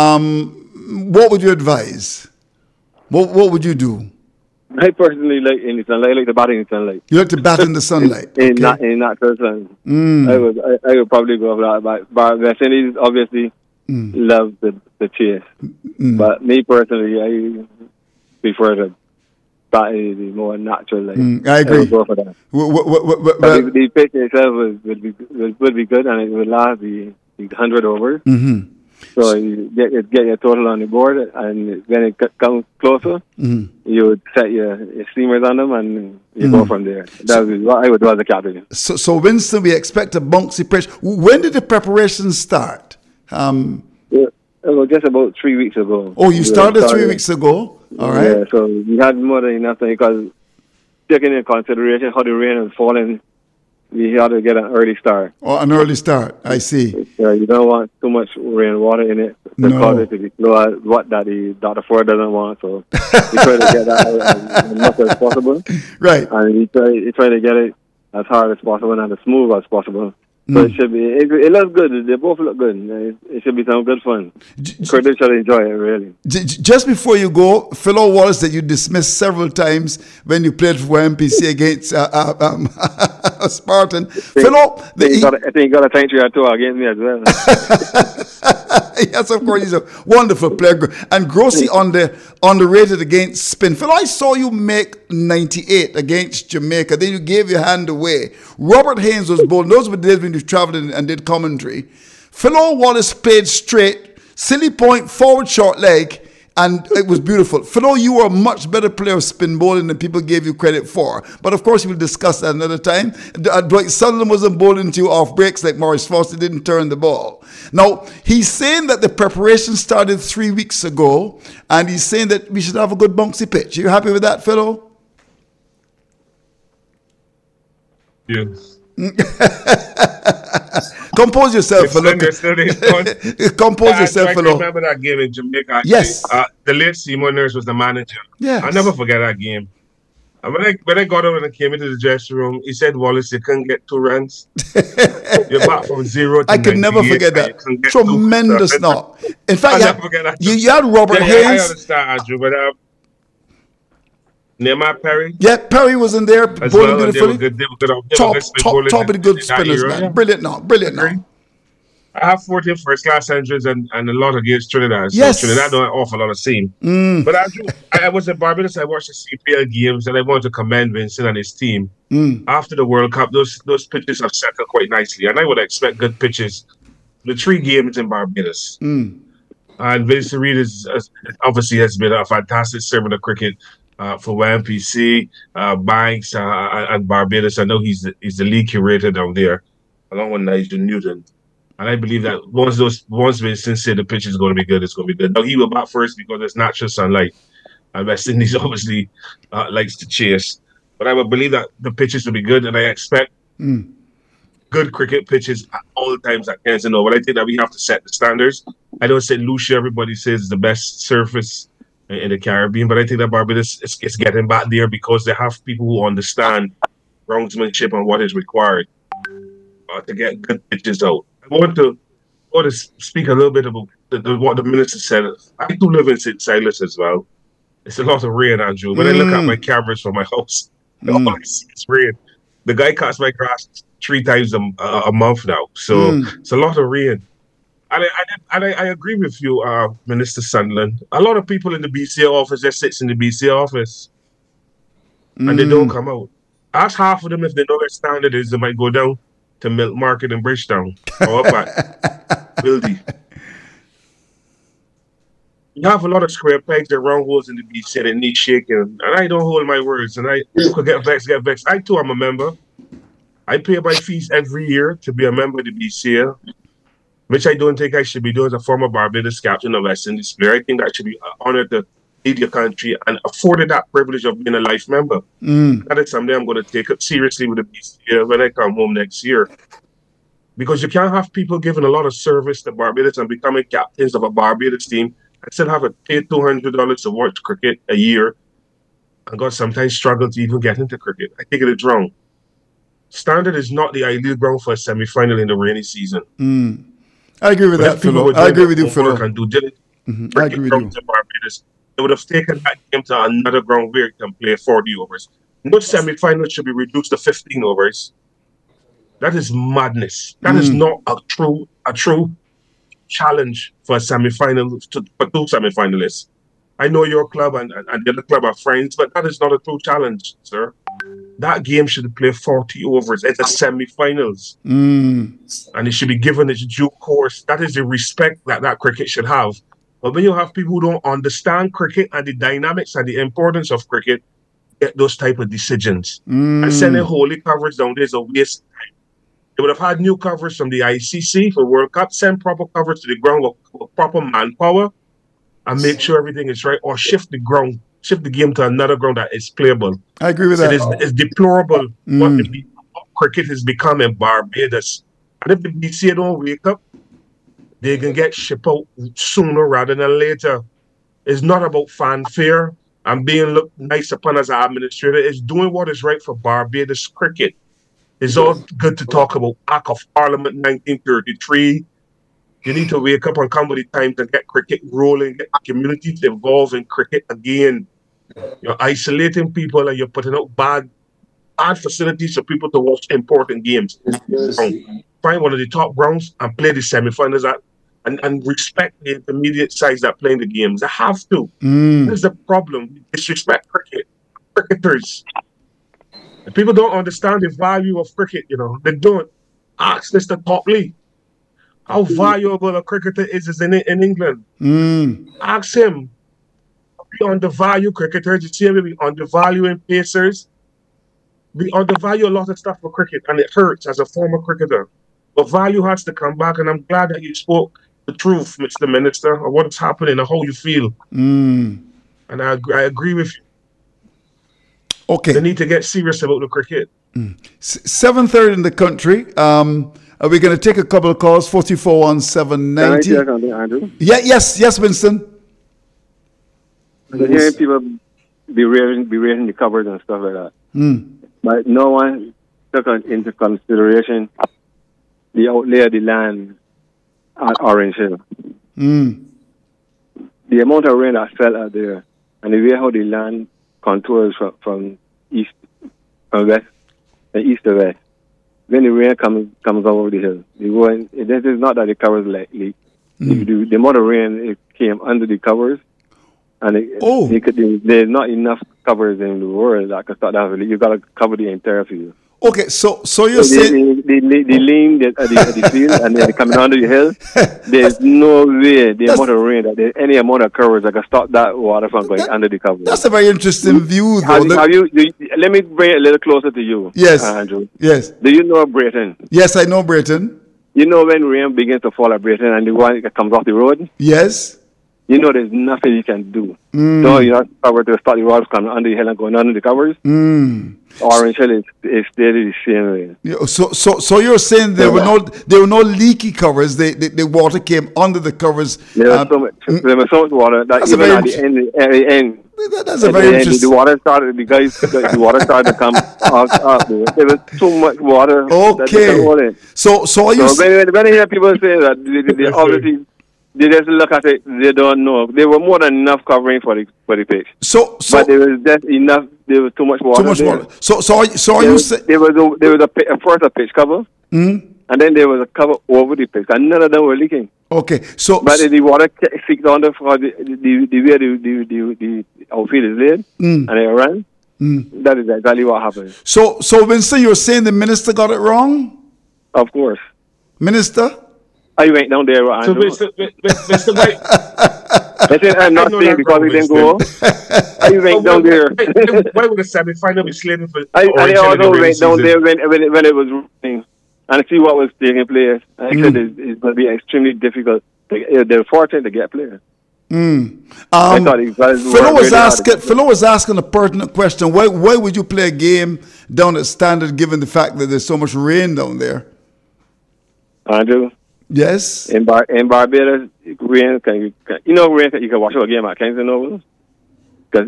um, what would you advise? What What would you do? I personally like in the sunlight. I like the batting in the sunlight. You like to bat in the sunlight. in, in, okay. not, in natural sun. Mm. I would I, I would probably go for that. But, but West Indies obviously Mm. love the, the chase. Mm. But me personally, I prefer the bat in the more natural light. Mm, I agree. would go for that. W- w- w- w- But well- the, the pitch itself would, would, be, would, would be good, and it would last the, the one hundred overs. Mhm. So you get, you get your total on the board, and when it c- comes closer, Mhm. you would set your, your steamers on them, and you Mhm. go from there. That was what I would do as a captain. So, so Winston, we expect a bunksy pitch. When did the preparations start? Um, Yeah, it was just about three weeks ago. oh, you We started three started- weeks ago. All right. Yeah, so we had more than enough time because taking into consideration how the rain was falling, we had to get an early start. Oh, an early start. I see. Yeah, you don't want too much rainwater in it No. because it to be slow as what that the Doctor Ford doesn't want. So we try to get that out as, as much as possible. Right. And we try, we try to get it as hard as possible and as smooth as possible. So Mm. it should be. It, it looks good. They both look good. It, it should be some good fun. Curtis should enjoy it really. J- j- just before you go, Philo Wallace, that you dismissed several times when you played for M P C against uh, uh, um, Spartan. Philo, I think, he got, a- I think he got a time three or two against me as well. yes, of course, he's a wonderful player. And Grossi under, underrated against spin. Phil, I saw you make ninety-eight against Jamaica. Then you gave your hand away. Robert Haynes was bowling. Those were the days when you traveled and, and did commentary. Philo Wallace played straight, silly point, forward short leg, and it was beautiful. Philo, you were a much better player of spin bowling than people gave you credit for. But of course, we'll discuss that another time. Uh, Dwight Sutherland wasn't bowling to you off breaks like Maurice Foster didn't turn the ball. Now, he's saying that the preparation started three weeks ago, and he's saying that we should have a good bouncy pitch. Are you happy with that, Philo? Yes. Compose yourself, It's Philo. still- it's still this one. Compose I- yourself, I Philo. remember that game in Jamaica. actually. Yes. Uh, the late Seymour Nurse was the manager. Yes. I'll never forget that game. And when I when I got out and I came into the dressing room, he said, Wallace, you couldn't get two runs. You're back from zero to I can never ninety-eight, forget and you that. couldn't get two. Tremendous So, knock. In fact, I'll you never had, forget that. you, you had Robert Yeah, yeah, I Haynes. understand, Andrew, but uh, Nehemiah Perry. Yeah, Perry was in there, As bowling well, and they were beautifully. good. They were good. They were Top, good spin top, bowlers top of the in- good in that spinners, era. man. Brilliant knock, brilliant knock. I have fourteen first class centuries and, and a lot against Trinidad. So Yes. Trinidad don't have an awful lot of seam. Mm. But Andrew, I, I was in Barbados. I watched the C P L games, and I want to commend Vincent and his team. Mm. After the World Cup, those those pitches have settled quite nicely, and I would expect good pitches. The three games in Barbados, Mm. and Vincent Reid is is- obviously has been a fantastic servant of cricket uh, for Y M P C, uh, Banks, uh, and Barbados. I know he's the, he's the league curator down there, along with Nigel Newton. And I believe that once those once Vincent said the pitch is going to be good, it's going to be good. Now he will bat first because it's natural sunlight, and West Indies obviously uh, likes to chase. But I would believe that the pitches will be good, and I expect Mm. good cricket pitches at all times at Kensington Oval. But I think that we have to set the standards. I don't say Lucia, everybody says is the best surface in, in the Caribbean, but I think that Barbados is, is getting back there because they have people who understand groundsmanship and what is required uh, to get good pitches out. I want to I want to speak a little bit about the, the, what the minister said. I do live in Saint Silas as well. It's a lot of rain, Andrew. When I look at my cameras from my house, all I see is rain. The guy cuts my grass three times a, a, a month now, so Mm. it's a lot of rain. And I, I, and I, I agree with you, uh, Minister Sunderland. A lot of people in the B C A office just sits in the B C A office, and they don't come out. Ask half of them if they know their standard is, they might go down to Milk Market in Bridgetown or up at Wildy. You have a lot of square pegs and round holes in the B C that need shaking, and I don't hold my words, and I could get vexed, get vexed. I too am a member. I pay my fees every year to be a member of the B C A, which I don't think I should be doing as a former Barbados captain of West Indies player. I think I should be honored to lead your country and afforded that privilege of being a life member. Mm. That is something I'm going to take up seriously with the B C A when I come home next year. Because you can't have people giving a lot of service to Barbados and becoming captains of a Barbados team and still have to pay two hundred dollars to watch cricket a year and God sometimes struggle to even get into cricket. I think it is wrong. Standard is not the ideal ground for a semi-final in the rainy season. Mm. I agree with But that, Philo. would I do agree their with you, homework Philo. and do diligence, Mm-hmm. I agree with you. to Barbados, they would have taken that game to another ground where it can play forty overs. No semi-final should be reduced to fifteen overs. That is madness. That is Mm. not a true a true challenge for a semi-final to, for two semi-finalists. I know your club and, and, and the other club are friends, but that is not a true challenge, sir. That game should play forty overs. It's a semi-finals. Mm. And it should be given its due course. That is the respect that that cricket should have. But when you have people who don't understand cricket and the dynamics and the importance of cricket, get those type of decisions. Mm. And sending holy covers down there is a waste of time. They would have had new covers from the I C C for World Cup, send proper covers to the ground with, with proper manpower and make sure everything is right, or shift the ground, shift the game to another ground that is playable. I agree with So that. It is, it's deplorable Mm. what, the, what cricket has become in Barbados. And if the B C A don't wake up, they can get shipped out sooner rather than later. It's not about fanfare and being looked nice upon as an administrator. It's doing what is right for Barbados cricket. It's all good to talk about Act of Parliament nineteen thirty-three. You need to wake up and come with the time to get cricket rolling, get the community to involve in cricket again. You're isolating people and you're putting out bad, bad facilities for people to watch important games. Find one of the top grounds and play the semi-finals at, and, and respect the intermediate sides that play in the games. They have to. Mm. This is the problem. Disrespect cricket. Cricketers. And people don't understand the value of cricket, you know. They don't. Ask Mister Topley how valuable a cricketer is, is in, in England. Mm. Ask him. We undervalue cricketers. You see, we undervaluing pacers. We undervalue a lot of stuff for cricket, and it hurts as a former cricketer. But value has to come back, and I'm glad that you spoke the truth, Mister Minister, of what's happening and how you feel. Mm. And I, I agree with you. Okay. They need to get serious about the cricket. Mm. seven thirty in the country. Um, are we going to take a couple of calls? forty-four one seven ninety. Can I say something, Andrew? Yeah, yes, yes, Winston. I'm hearing people be raising, be raising the covers and stuff like that. Mm. But no one took into consideration the outlay of the land at Orange Hill. Mm. The amount of rain that fell out there and the way how the land contours from, from east, from west, and east to west. When the rain comes comes over the hill, the rain, this is not that the covers lightly. Mm. The, the amount of rain it came under the covers, and it, oh. it could, there's not enough covers in the world that can start that. You got to cover the entire field. Okay, so so you're so saying they, they, they, they lean the, uh, the, the field and then coming under the hill. There's no way the amount of rain that there's any amount of covers that can stop that water from going that, under the covers. That's a very interesting view, though. Have, have you, you? Let me bring it a little closer to you. Yes, uh, Andrew. Yes. Do you know Brayton? Yes, I know Brayton. You know when rain begins to fall at Brayton and the one that comes off the road? Yes. You know there's nothing you can do. Mm. No, you're not covered to start the water coming under the hill and going under the covers. Mm. Orange Hill is, is steady the same way. Yeah, so, so, so you're saying there were no, there were no leaky covers. They, the, the water came under the covers. There was um, so much, there was so much water that even at the end, at the end, that, that's a at very the, end interesting. the water started. The guys, the, the water started to come out. Up there. there was too much water. Okay. So, so are you? So when, when I hear people say that, they, they, they obviously. They just look at it. They don't know. There were more than enough covering for the for the pitch. So, so but there was just enough. There was too much water. Too much there. water. So, so are, so are there you was, saying there was a there was a, a first a pitch cover, mm? and then there was a cover over the pitch, and none of them were leaking. Okay, so but so, the water seeped on the for the the, the way the the the, the outfield is laid, mm. and it ran. Mm. That is exactly what happened. So, so Winston, you're saying the minister got it wrong? Of course. Minister? I went down there, Andrew. So, Mister Mister White. I said, I'm not saying because he didn't go. I went down there. Why would the semi-final be slated for? I, I also went down there when, when, it, when it was raining and see what was taking place. I mm. said it's, it's going to be extremely difficult. To, they're fortunate to get players. Mm. Um, Philo was, really asking, Philo was asking a pertinent question. Why, why would you play a game down at Standard given the fact that there's so much rain down there? Andrew? Yes. In Bar in Barbados, rain can you can, you know rain you can watch a game at Kingston Oval because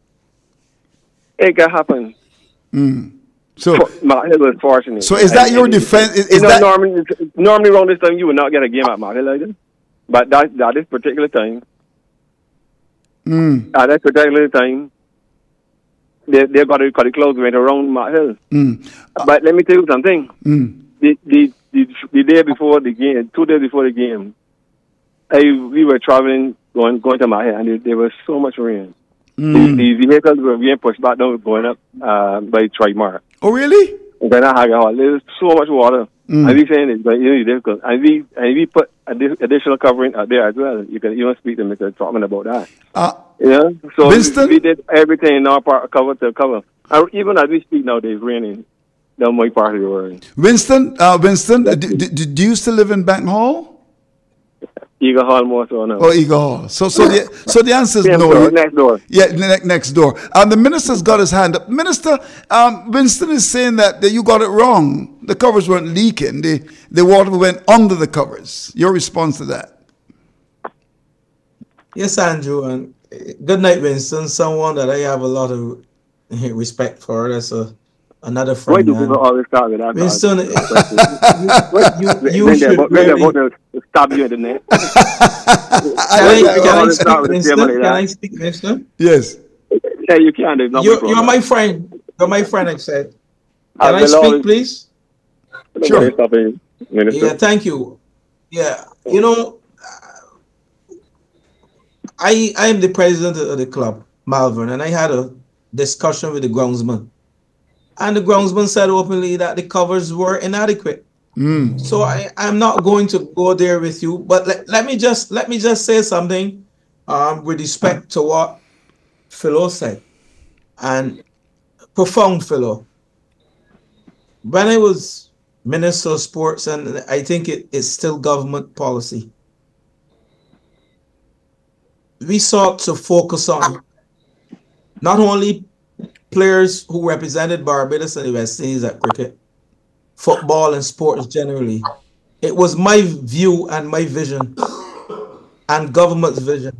it can happen. Mm. So Mark Hill was fortunate. So is that and, your and, defense? Is, you is know, that normally normally around this time you would not get a game at Mark Hill like this, but that that this particular time, mm. at that particular time, they they got to cut the clothes went around Mark Hill. Mm. But let me tell you something. Mm. The, the the the day before the game, two days before the game, I we were traveling going going to my head, and there, there was so much rain. Mm. The, the vehicles were being pushed back down, going up uh, by Trimar. Oh, really? And then I had there was so much water. Mm. And we saying it's really difficult. And we and we put additional covering out there as well. You can even speak to Mister Trotman about that. Uh, yeah. So Winston? we, we did everything in our part cover to cover. And even as we speak now, it's raining. Down my part of the world. Winston, uh, Winston, do, do, do you still live in Bank Hall? Eagle Hall more so now. Oh, Eagle Hall. So, so the so the answer is Same no. Door, next door. Yeah, ne- next door. And the minister's got his hand up. Minister, um, Winston is saying that, that you got it wrong. The covers weren't leaking. The the water went under the covers. Your response to that? Yes, Andrew, and good night, Winston. Someone that I have a lot of respect for. That's a Another friend. Why do people always start with that? Winston, you, you, you should really stop you in the net. Can I, can I speak, Winston? Can I speak, Winston? Yes. Yeah, you can. There's no you're, you're my friend. You're my friend, I said. Can I, I speak, please? Sure. Yeah, thank you. Yeah, you know, I I am the president of the club, Malvern, and I had a discussion with the groundsman. And the groundsman said openly that the covers were inadequate. Mm. So I, I'm not going to go there with you. But let, let me just let me just say something um, with respect to what Philo said. And profound Philo. When I was Minister of Sports, and I think it is still government policy, we sought to focus on not only players who represented Barbados and the West Indies at cricket, football and sports generally. It was my view and my vision and government's vision.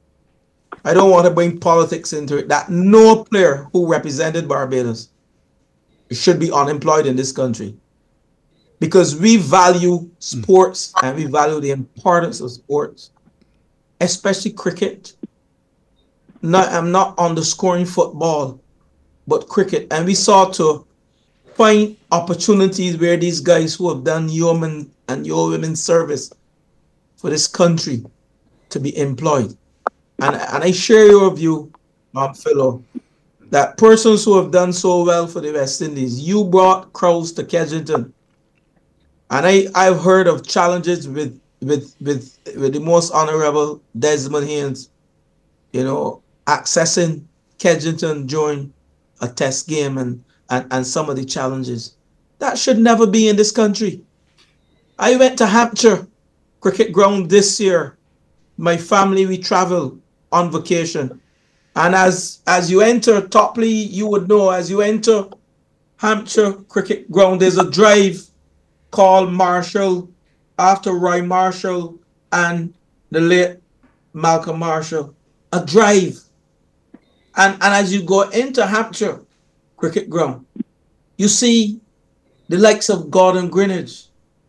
I don't want to bring politics into it, that no player who represented Barbados should be unemployed in this country. Because we value sports and we value the importance of sports, especially cricket. Not, I'm not underscoring football, but cricket. And we sought to find opportunities where these guys who have done yeoman and yeoman service for this country to be employed. And, and I share your view, um, Philo, that persons who have done so well for the West Indies, you brought crowds to Kensington. And I, I've heard of challenges with, with, with, with the most honorable Desmond Haynes, you know, accessing Kensington during a test game and, and, and some of the challenges. That should never be in this country. I went to Hampshire Cricket Ground this year. My family, we travel on vacation. And as as you enter Topley, you would know, as you enter Hampshire Cricket Ground, there's a drive called Marshall, after Roy Marshall and the late Malcolm Marshall. A drive. And, and as you go into Hampshire Cricket Ground, you see the likes of Gordon Greenidge,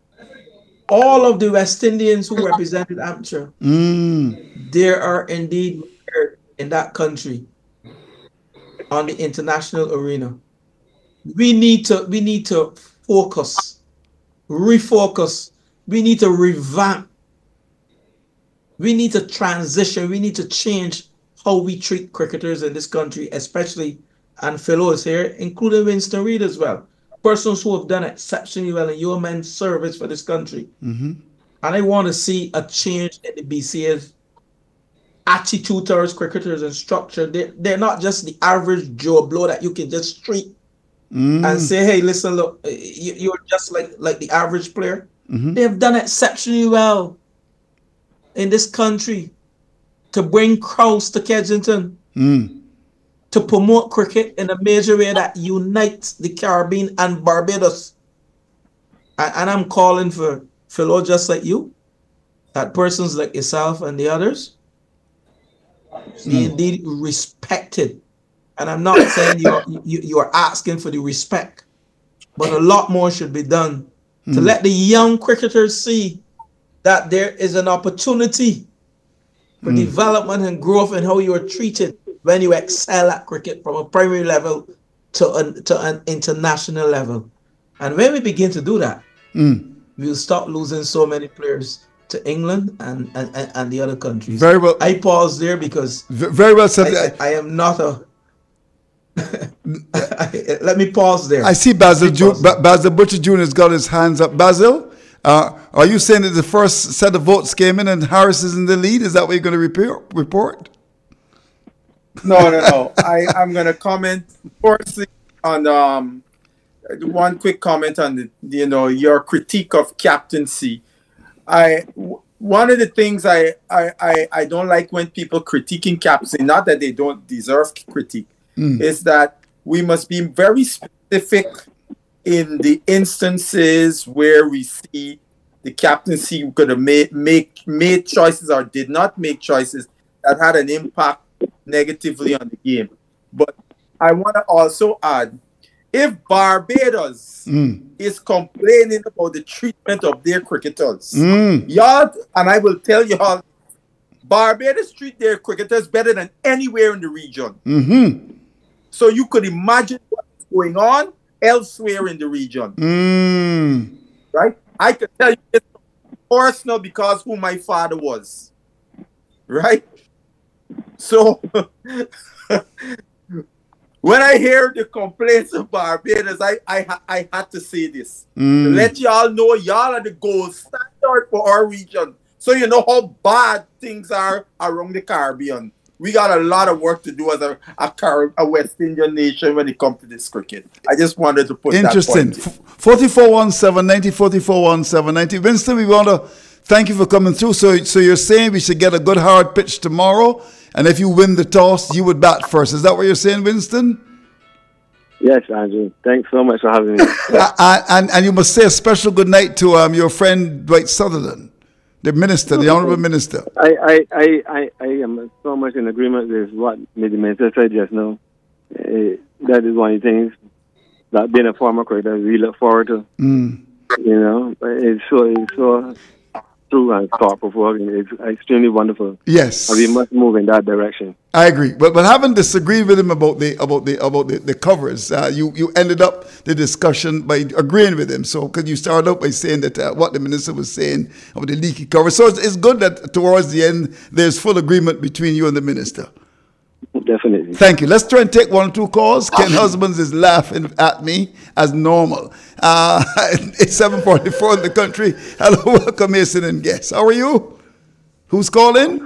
all of the West Indians who represented Hampshire. Mm. They are indeed in that country on the international arena. We need to we need to focus, refocus. We need to revamp. We need to transition. We need to change how we treat cricketers in this country, especially, and Philo is here, including Winston Reid as well. persons who have done exceptionally well in yeoman service for this country. Mm-hmm. And I want to see a change in the B C A's attitude towards cricketers and structure. They're, they're not just the average Joe Blow that you can just treat mm. and say, hey, listen, look, you, you're just like, like the average player. Mm-hmm. They've done exceptionally well in this country to bring crowds to Kensington, mm. to promote cricket in a major way that unites the Caribbean and Barbados. And, and I'm calling for fellow just like you, that persons like yourself and the others be Mm. indeed respected. And I'm not saying you're, you, you are asking for the respect, but a lot more should be done to Mm. let the young cricketers see that there is an opportunity for Mm. development and growth in how you are treated when you excel at cricket from a primary level to an, to an international level. And when we begin to do that, Mm. we'll stop losing so many players to England and, and, and, and the other countries. Very well. I pause there because V- very well said. I, I, I am not a... Let me pause there. I see Basil, Let me Ju- pause ba- Basil Butcher Junior has got his hands up. Basil, uh, are you saying that the first set of votes came in and Harris is in the lead? Is that what you're going to report? report? No, no, no. I, I'm going to comment firstly on um, one quick comment on the, you know, your critique of captaincy. I w- one of the things I, I, I, I don't like when people critiquing captaincy, not that they don't deserve critique, Mm. is that we must be very specific in the instances where we see the captaincy could have made make made choices or did not make choices that had an impact negatively on the game. But I want to also add, if Barbados Mm. is complaining about the treatment of their cricketers, Mm. y'all, and I will tell y'all, Barbados treat their cricketers better than anywhere in the region. Mm-hmm. So you could imagine what's going on elsewhere in the region, Mm. right? I can tell you this personal because who my father was, right? So when I hear the complaints of Barbados, I I, ha- I had to say this Mm. to let y'all know y'all are the gold standard for our region. So you know how bad things are around the Caribbean. We got a lot of work to do as a a, Car- a West Indian nation when it comes to this cricket. I just wanted to put Interesting. that point in. forty-four one seven ninety, forty-four one seven ninety. Winston, we want to thank you for coming through. So, so you're saying we should get a good hard pitch tomorrow, and if you win the toss, you would bat first. Is that what you're saying, Winston? Yes, Andrew. Thanks so much for having me. uh, and, and you must say a special good night to um, your friend Dwight Sutherland, the minister, the honourable minister. I, I, I, I, I am so much in agreement with what the minister said just now. Uh, that is one of the things that being a former cricketer we look forward to. Mm. You know, it's so it's so true and thought provoking. It's extremely wonderful. Yes, and we must move in that direction. I agree, but but having disagreed with him about the about the about the, the covers, uh, you you ended up the discussion by agreeing with him. So because you started out by saying that uh, what the minister was saying about the leaky covers, so it's, it's good that towards the end there's full agreement between you and the minister. Definitely. Thank you. Let's try and take one or two calls. Ken Husbands is laughing at me as normal. Uh, it's seven forty-four in the country. Hello, welcome, Mason and guests. How are you? Who's calling?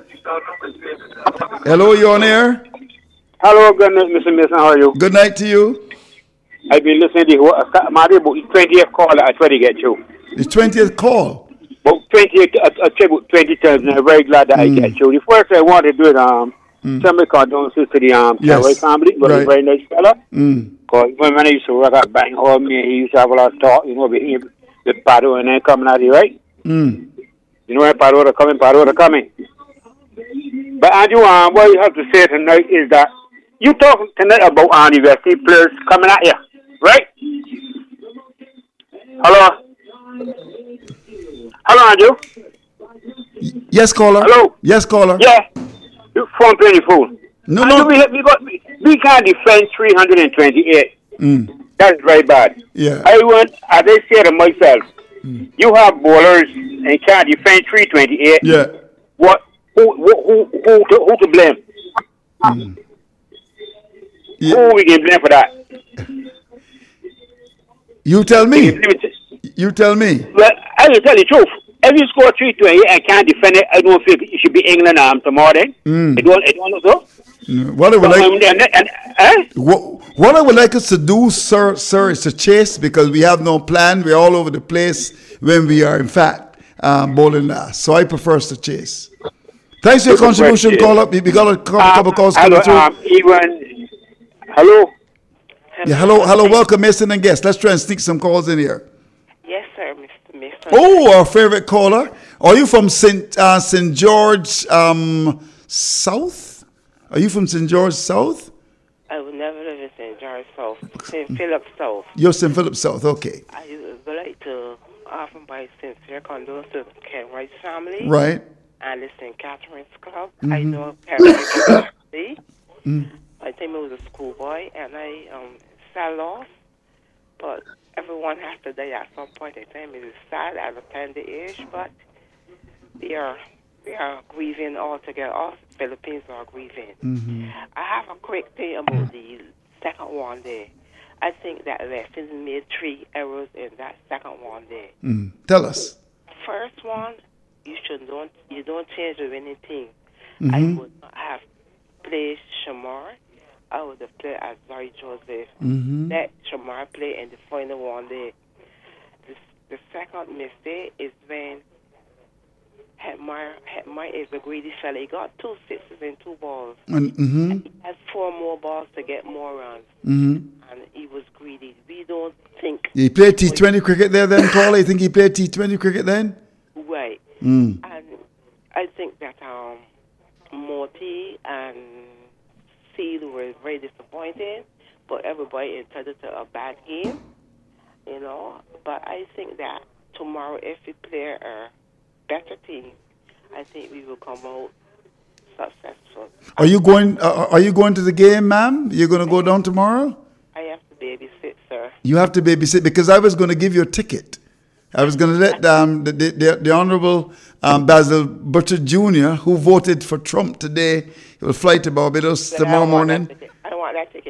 Hello, you're on air. Hello, good night, Mister Mason. How are you? Good night to you. I've been listening to the Mario about the twentieth call I try to get you. The twentieth call? About twentieth, I, I checked about twenty times, and I'm very glad that mm. I get you. The first I want to do it, um, mm. send my condolences to the um, yes. family, but right. a very nice fella. Mm. Because when I used to work at Bang Hall, me, he used to have a lot of talk, you know, with, with Pado and then coming out here, right? Mm. You know when Pado are coming, Pado are coming. But Andrew, um, what you have to say tonight is that you talk tonight about um, university players coming at you, right? Hello? Hello, Andrew? Yes, caller. Hello? Yes, caller. Yeah. You phone pretty fool. No, Andrew, no. We, we, got, we, we can't defend three hundred twenty-eight. Mm. That's very bad. Yeah. I want, as I say to myself, mm. you have bowlers and can't defend three twenty-eight. Yeah. What? Who, who, who, who, to, who to blame? Mm. Yeah. Who we can blame for that? You tell me. You tell me. Well, I will tell you the truth. If you score three twenty and can't defend it, I don't feel it should be England um, tomorrow then. Mm. I don't, I don't know so. Mm. What I would So, like, um, and, and, eh? what, what I would like us to do, sir, sir, is to chase because we have no plan. We're all over the place when we are, in fact, um, bowling last. So I prefer us to chase. Thanks for your contribution, call up. We got a couple, couple calls hello, coming through. um, even, hello? Yeah, hello, hello, welcome, Mason and guest. Let's try and sneak some calls in here. Yes, sir, Mister Mason. Oh, our favorite caller. Are you from Saint uh, Saint George um, South? Are you from Saint George South? I would never live in Saint George South, Saint Philip South. You're Saint Philip South, okay. I would like to offer my sincere condolences to the Ken Wright family. Right. And the Saint Catherine's Club. Mm-hmm. I know parents. Mm. I think I was a schoolboy, and I um, sad loss, but everyone has to die at some point in time. It is sad at a tender age, but we are we are grieving all together. All Philippines are grieving. Mm-hmm. I have a quick thing about the second one day. I think that referees made three errors in that second one day. Mm. Tell us. First one, you should don't you don't change the winning team. Mm-hmm. I would not have played Shamar. I would have played as Larry Joseph. Mm-hmm. Let Shamar play in the final one day. The, the second mistake is when Hetmeyer, Hetmeyer is a greedy fella. He got two sixes and two balls. And, mm-hmm. and he has four more balls to get more runs. Mm-hmm. And he was greedy. We don't think... He played T twenty cricket there then, Paul? You think he played T twenty cricket then? Right. Mm. And I think that um, Morty and Seal were very disappointed, but everybody entitled to a bad game, you know. But I think that tomorrow, if we play a better team, I think we will come out successful. Are you going? Uh, are you going to the game, ma'am? You're going to go down tomorrow? I have to babysit, sir. You have to babysit because I was going to give you a ticket. I was going to let um, the, the, the Honorable um, Basil Butcher Junior, who voted for Trump today, he will fly to Barbados But tomorrow I want morning. that ticket. I don't want that ticket.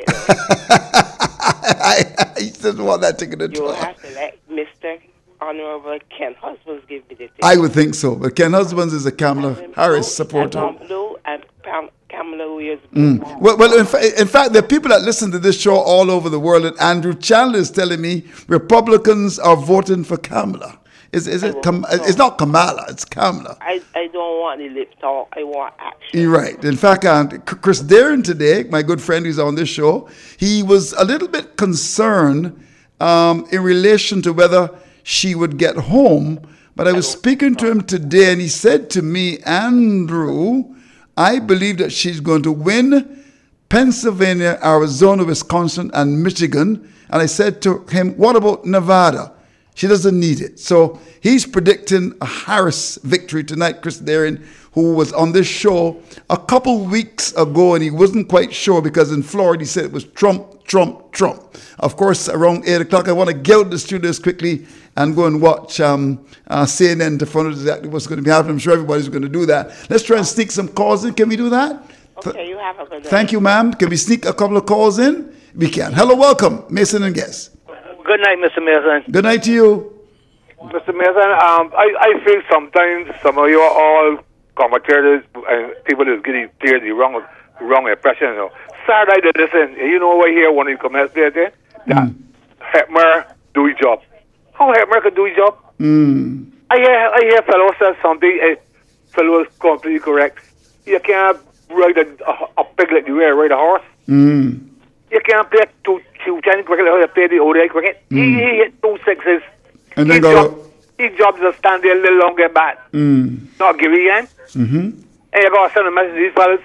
I, he doesn't want that ticket at You will all. have to let Mister Honorable Ken Husbands give me the ticket. I would think so. But Ken Husbands is a Kamala Harris supporter. Tom Blue and Pam, Kamala Williams. Mm. Well, well in, fa- in fact, there are people that listen to this show all over the world, and Andrew Chandler is telling me Republicans are voting for Kamala. Is, is it? Kam- it's not Kamala, it's Kamala. I, I don't want the lip talk. I want action. You're right. In fact, uh, Chris Darren today, my good friend who's on this show, he was a little bit concerned um, in relation to whether she would get home. But I was speaking to him today, and he said to me, Andrew, I believe that she's going to win Pennsylvania, Arizona, Wisconsin, and Michigan. And I said to him, what about Nevada? She doesn't need it. So he's predicting a Harris victory tonight. Chris Darren, who was on this show a couple weeks ago, and he wasn't quite sure because in Florida he said it was Trump, Trump, Trump. Of course, around eight o'clock, I want to get out of the studios quickly and go and watch um, uh, C N N to find out exactly what's going to be happening. I'm sure everybody's going to do that. Let's try and sneak some calls in. Can we do that? Okay, you have a good day. Thank you, ma'am. Can we sneak a couple of calls in? We can. Hello, welcome, Mason and guest. Good night, Mister Mason. Good night to you. Mister Mason, um, I, I feel sometimes some of you are all commentators and people is getting clear the wrong wrong impression. You know. Saturday, they listen, you know over here when you come out there, that mm. Hetmeyer do his job. How Hetmeyer can do his job? Mm. I hear I hear fellow says something, a fellow is completely correct. You can't ride a, a, a pig like you ride a horse. Mm. You can't play two, two ten cricket like you play the O D I cricket. Mm. He, he hit two sixes. And then his, go job, his job is to stand there a little longer back. Mm. Not give it again. Mm-hmm. And you got to send a message to these fellas.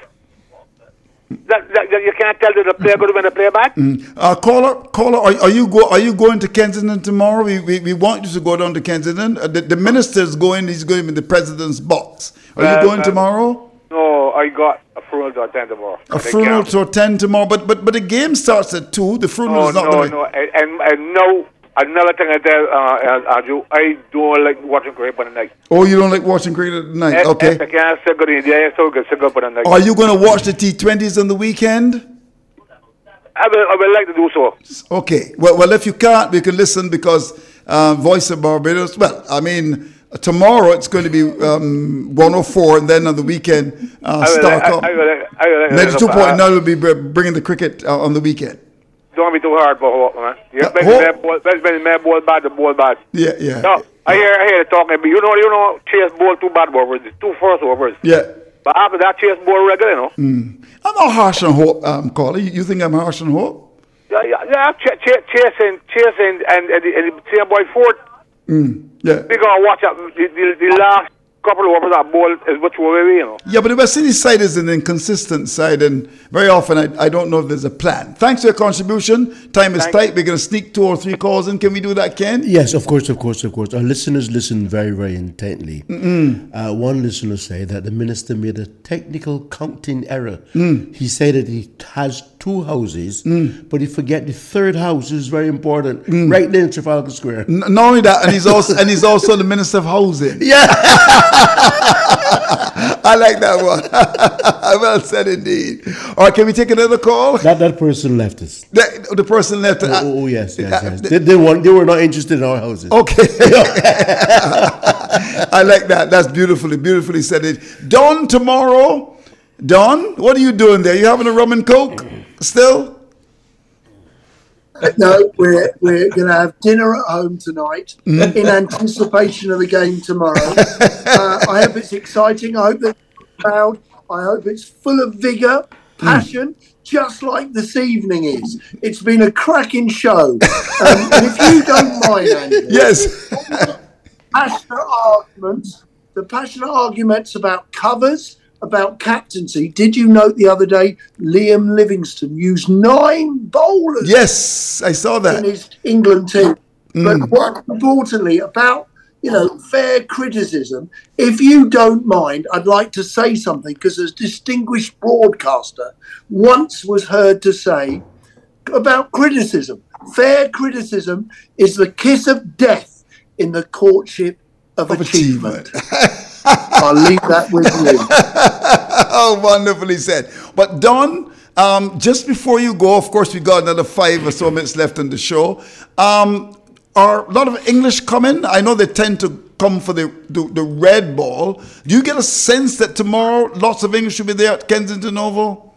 That, that, that you can't tell the player good when the player back. Mm. Uh, caller, caller, are, are you go? Are you going to Kensington tomorrow? We, we, we want you to go down to Kensington. Uh, the, the minister's going. He's going in the president's box. Are Well, you going uh, tomorrow? No, I got a funeral to attend tomorrow. A funeral to attend tomorrow, but but but the game starts at two. The funeral No, is not no, going to. no. And, and, and no, another thing I tell uh, Andrew, I don't like watching cricket on the night. Oh, you don't like watching cricket at night? If, Okay. if I can't sit good in the day, so I can sit good on the night. Are you going to watch the T twenties on the weekend? I will, I would like to do so. Okay. Well, well, if you can't, we can listen because uh, Voice of Barbados. Well, I mean, tomorrow it's going to be um, one oh four, and then on the weekend, uh, Star Cup. ninety-two point nine will be bringing the cricket uh, on the weekend. Don't be too hard for Hope, man. Yeah, Uh, maybe Hope- man ball, maybe man ball bad, the ball bad. Yeah, yeah. No, I hear, I hear the talking. But you know, you know, Chase ball two bad overs, two first overs. Yeah. But after that, Chase ball regular, you know. Mm. I'm not harsh on Hope, um, Caller. You, you think I'm harsh on Hope? Yeah, yeah, yeah. Ch- ch- Chase and Chase and and, and, the, and the same boy Ford. Mm. Yeah. We gonna watch out the, the, the last couple of overs. That ball is which way, you know. Yeah, but the West Indies side is an inconsistent side, and very often I, I don't know if there's a plan. Thanks for your contribution. Time is Thank tight. We're going to sneak two or three calls in. Can we do that, Ken? Yes, of course, of course, of course. Our listeners listen very, very intently. Mm-mm. Uh, one listener say that the minister made a technical counting error. Mm. He said that he has two houses, Mm. but he forget the third house is very important, Mm. right there in Trafalgar Square. N- not only that, and he's also and he's also the Minister of Housing. Yeah. I like that one. Well said indeed. All right, can we take another call? That that person left us. The, the person left. Oh, oh, yes, yes, yes. They, they, want, they were not interested in our houses. Okay. I like that. That's beautifully, beautifully said it. Don, tomorrow. Don, what are you doing there? You having a rum and coke still? No, we're we're going to have dinner at home tonight Mm. in anticipation of the game tomorrow. uh, I hope it's exciting. I hope that it's proud. I hope it's full of vigour, passion, just like this evening is. It's been a cracking show. Um, and if you don't mind, Andy, yes, passionate arguments, the passionate arguments about covers, about captaincy. Did you note the other day Liam Livingston used nine bowlers? Yes, I saw that. In his England team. Mm. But more importantly, about, you know, fair criticism, if you don't mind, I'd like to say something, because a distinguished broadcaster once was heard to say about criticism, fair criticism is the kiss of death in the courtship of, Of achievement. I'll leave that with you. Oh, wonderfully said. But Don, um, just before you go, of course, we got another five or so minutes left on the show. Um, are a lot of English coming? I know they tend to come for the, the, the red ball. Do you get a sense that tomorrow lots of English will be there at Kensington Oval?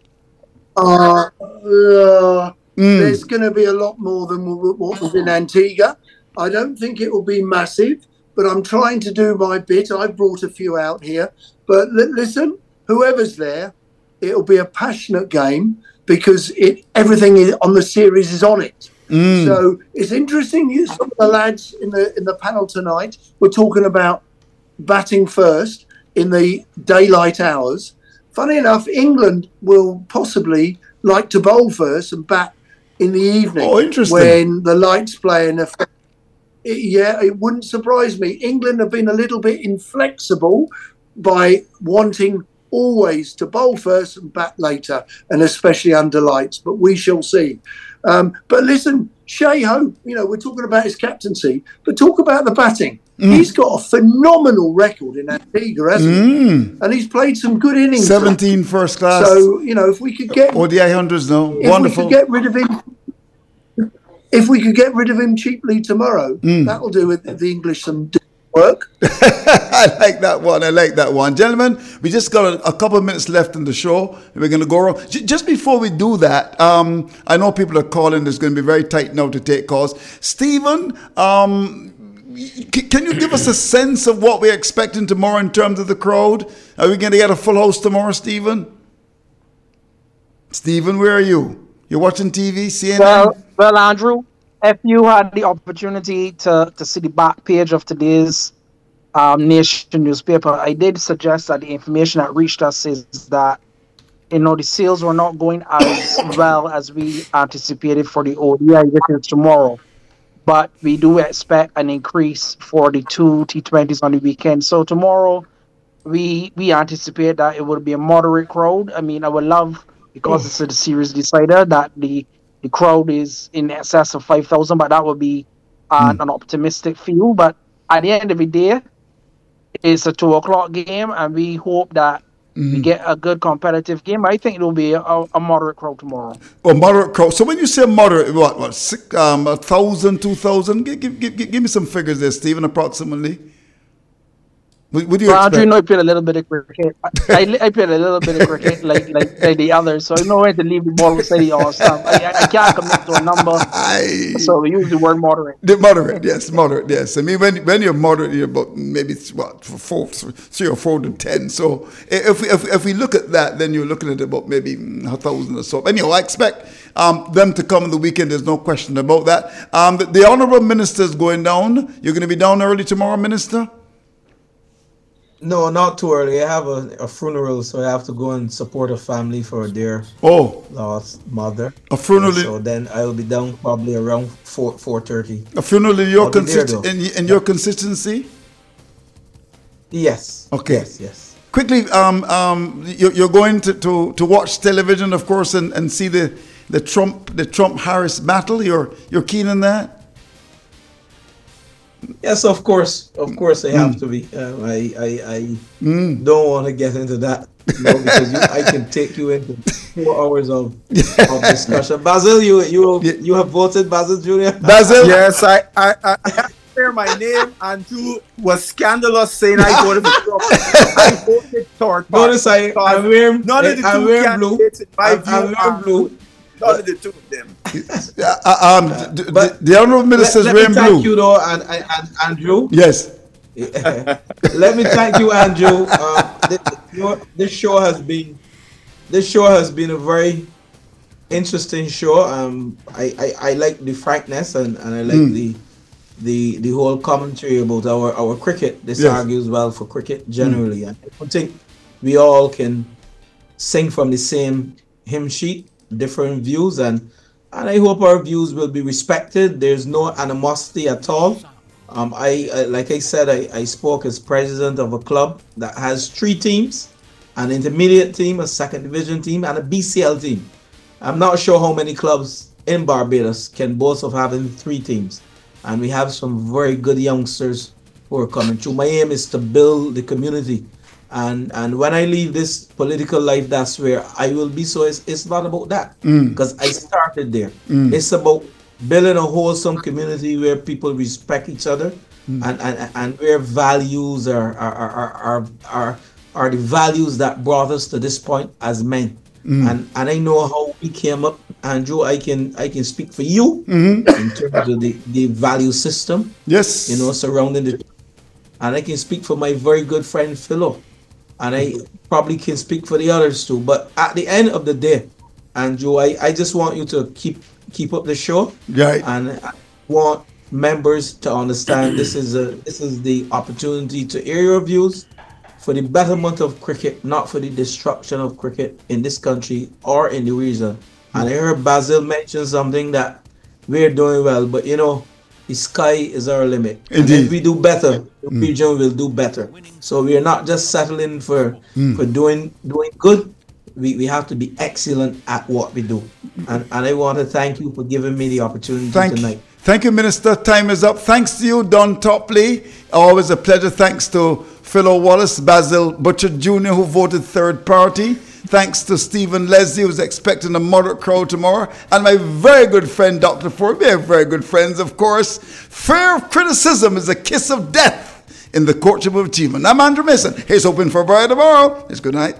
Uh, uh, There's going to be a lot more than what what was in Antigua. I don't think it will be massive, but I'm trying to do my bit. I've brought a few out here. But li- listen, whoever's there, it'll be a passionate game because it everything is, on the series is on it. Mm. So it's interesting. You, some of the lads in the in the panel tonight were talking about batting first in the daylight hours. Funny enough, England will possibly like to bowl first and bat in the evening. Oh, interesting. When the lights play in effect. It, yeah, it wouldn't surprise me. England have been a little bit inflexible by wanting always to bowl first and bat later, and especially under lights. But we shall see. Um, but listen, Shea Hope, you know, we're talking about his captaincy, but talk about the batting. Mm. He's got a phenomenal record in Antigua, hasn't Mm. he? And he's played some good innings. seventeen first class. So, you know, if we could get O D I hundreds now. if Wonderful. we could get rid of him, if we could get rid of him cheaply tomorrow, Mm. that'll do with the English some work. I like that one. I like that one. Gentlemen, we just got a, a couple of minutes left in the show. We're going to go around. J- just before we do that, um, I know people are calling. There's going to be very tight now to take calls. Stephen, um, c- can you give us a sense of what we're expecting tomorrow in terms of the crowd? Are we going to get a full house tomorrow, Stephen? Stephen, where are you? You're watching T V, C N N? Well, well, Andrew, if you had the opportunity to, to see the back page of today's um, Nation newspaper, I did suggest that the information that reached us is that, you know, the sales were not going as well as we anticipated for the O D I, which is tomorrow. But we do expect an increase for the two T twenties on the weekend. So tomorrow, we we anticipate that it will be a moderate crowd. I mean, I would love, because it's a series decider, that the the crowd is in excess of five thousand, but that would be uh, mm. an optimistic view. But at the end of the day, it's a two o'clock game, and we hope that mm-hmm. we get a good competitive game, I think it will be a, a moderate crowd tomorrow. Oh, moderate crowd. So when you say moderate, what, what, six, um, a thousand, two thousand? Give, give, give, give me some figures there, Stephen, approximately. What, what do you well, expect? Andrew, you know, I played a little bit of cricket. I, I played a little bit of cricket like like, like the others, so I know when to leave the ball beside the all stuff. I, I can't commit to a number, I, so we use the word moderate. The moderate, yes, moderate, yes. I mean, when when you're moderate, you're about maybe what four, three or four to ten. So if we, if if we look at that, then you're looking at about maybe a thousand or so. Anyhow, I expect um, them to come on the weekend. There's no question about that. Um, the, the honourable minister is going down. You're going to be down early tomorrow, Minister? No, not too early. I have a, a funeral, so I have to go and support a family for their oh lost mother. A funeral. So then I will be down probably around four four thirty. A funeral in your consist- in, in your consistency. Yes. Okay. Yes. Yes. Quickly, um, um, you're, you're going to, to, to watch television, of course, and, and see the, the Trump the Trump Harris battle. You're you're keen on that. Yes, of course, of course, I have mm. to be. Um, I, I, I mm. don't want to get into that, you know, because you, I can take you into four hours of, of discussion. Basil, you, you, you have voted, Basil Junior Basil, yes, I, I, I, I have to clear my name. Andrew was scandalous saying I voted for Trump. I voted third. Notice I, I'm wearing, none of the I'm two wearing blue. In my I'm, view, I'm wearing blue. None of the two of them. uh, um, uh, d- but the, the honourable minister is wearing blue. Let me thank you, though, and, and, and Andrew. Yes. Let me thank you, Andrew. Uh, this, this show has been, this show has been a very interesting show. Um, I, I, I like the frankness and, and I like mm. the, the, the whole commentary about our, our cricket. This yes. argues well for cricket generally, mm. and I think we all can sing from the same hymn sheet. Different views, and and I hope our views will be respected. There's no animosity at all. Um, I, I like I said, I, I spoke as president of a club that has three teams: an intermediate team, a second division team, and a B C L team. I'm not sure how many clubs in Barbados can boast of having three teams, and we have some very good youngsters who are coming through. My aim is to build the community. And and when I leave this political life, that's where I will be. So it's, it's not about that, because mm. I started there. Mm. It's about building a wholesome community where people respect each other, mm. and, and and where values are are, are are are are the values that brought us to this point as men. Mm. And and I know how we came up. Andrew, I can I can speak for you mm-hmm. in terms of the, the value system. Yes, you know, surrounding the, and I can speak for my very good friend Philo. And I probably can speak for the others too. But at the end of the day, Andrew, I, I just want you to keep keep up the show. Right. And I want members to understand this is a this is the opportunity to air your views for the betterment of cricket, not for the destruction of cricket in this country or in the region. And I heard Basil mention something that we're doing well, but you know, the sky is our limit. Indeed. And if we do better, the mm. region will do better. So we are not just settling for mm. for doing doing good. We, we have to be excellent at what we do. And and I want to thank you for giving me the opportunity thank tonight. Thank you, Minister. Time is up. Thanks to you, Don Topley. Always a pleasure. Thanks to Philo Wallace, Basil Butcher Junior, who voted third party. Thanks to Stephen Leslie, who's expecting a moderate crowd tomorrow. And my very good friend, Doctor Ford. We are very good friends, of course. Fear of criticism is a kiss of death in the courtship of achievement. I'm Andrew Mason. Here's hoping for a brighter tomorrow. It's good night.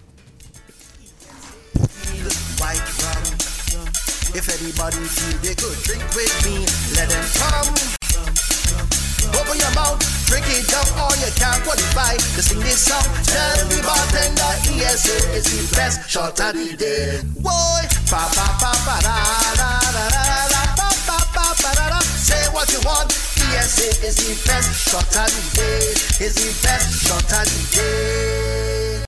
If anybody feel they could drink with me, let them come. Open your mouth, drink it up, or you can't qualify to sing this song. Tell the bartender E S A is the best shot of the day. Boy, pa pa pa pa da da da da da pa pa pa pa da da. Say what you want. E S A is the best shot of the day. Is the best shot of the day.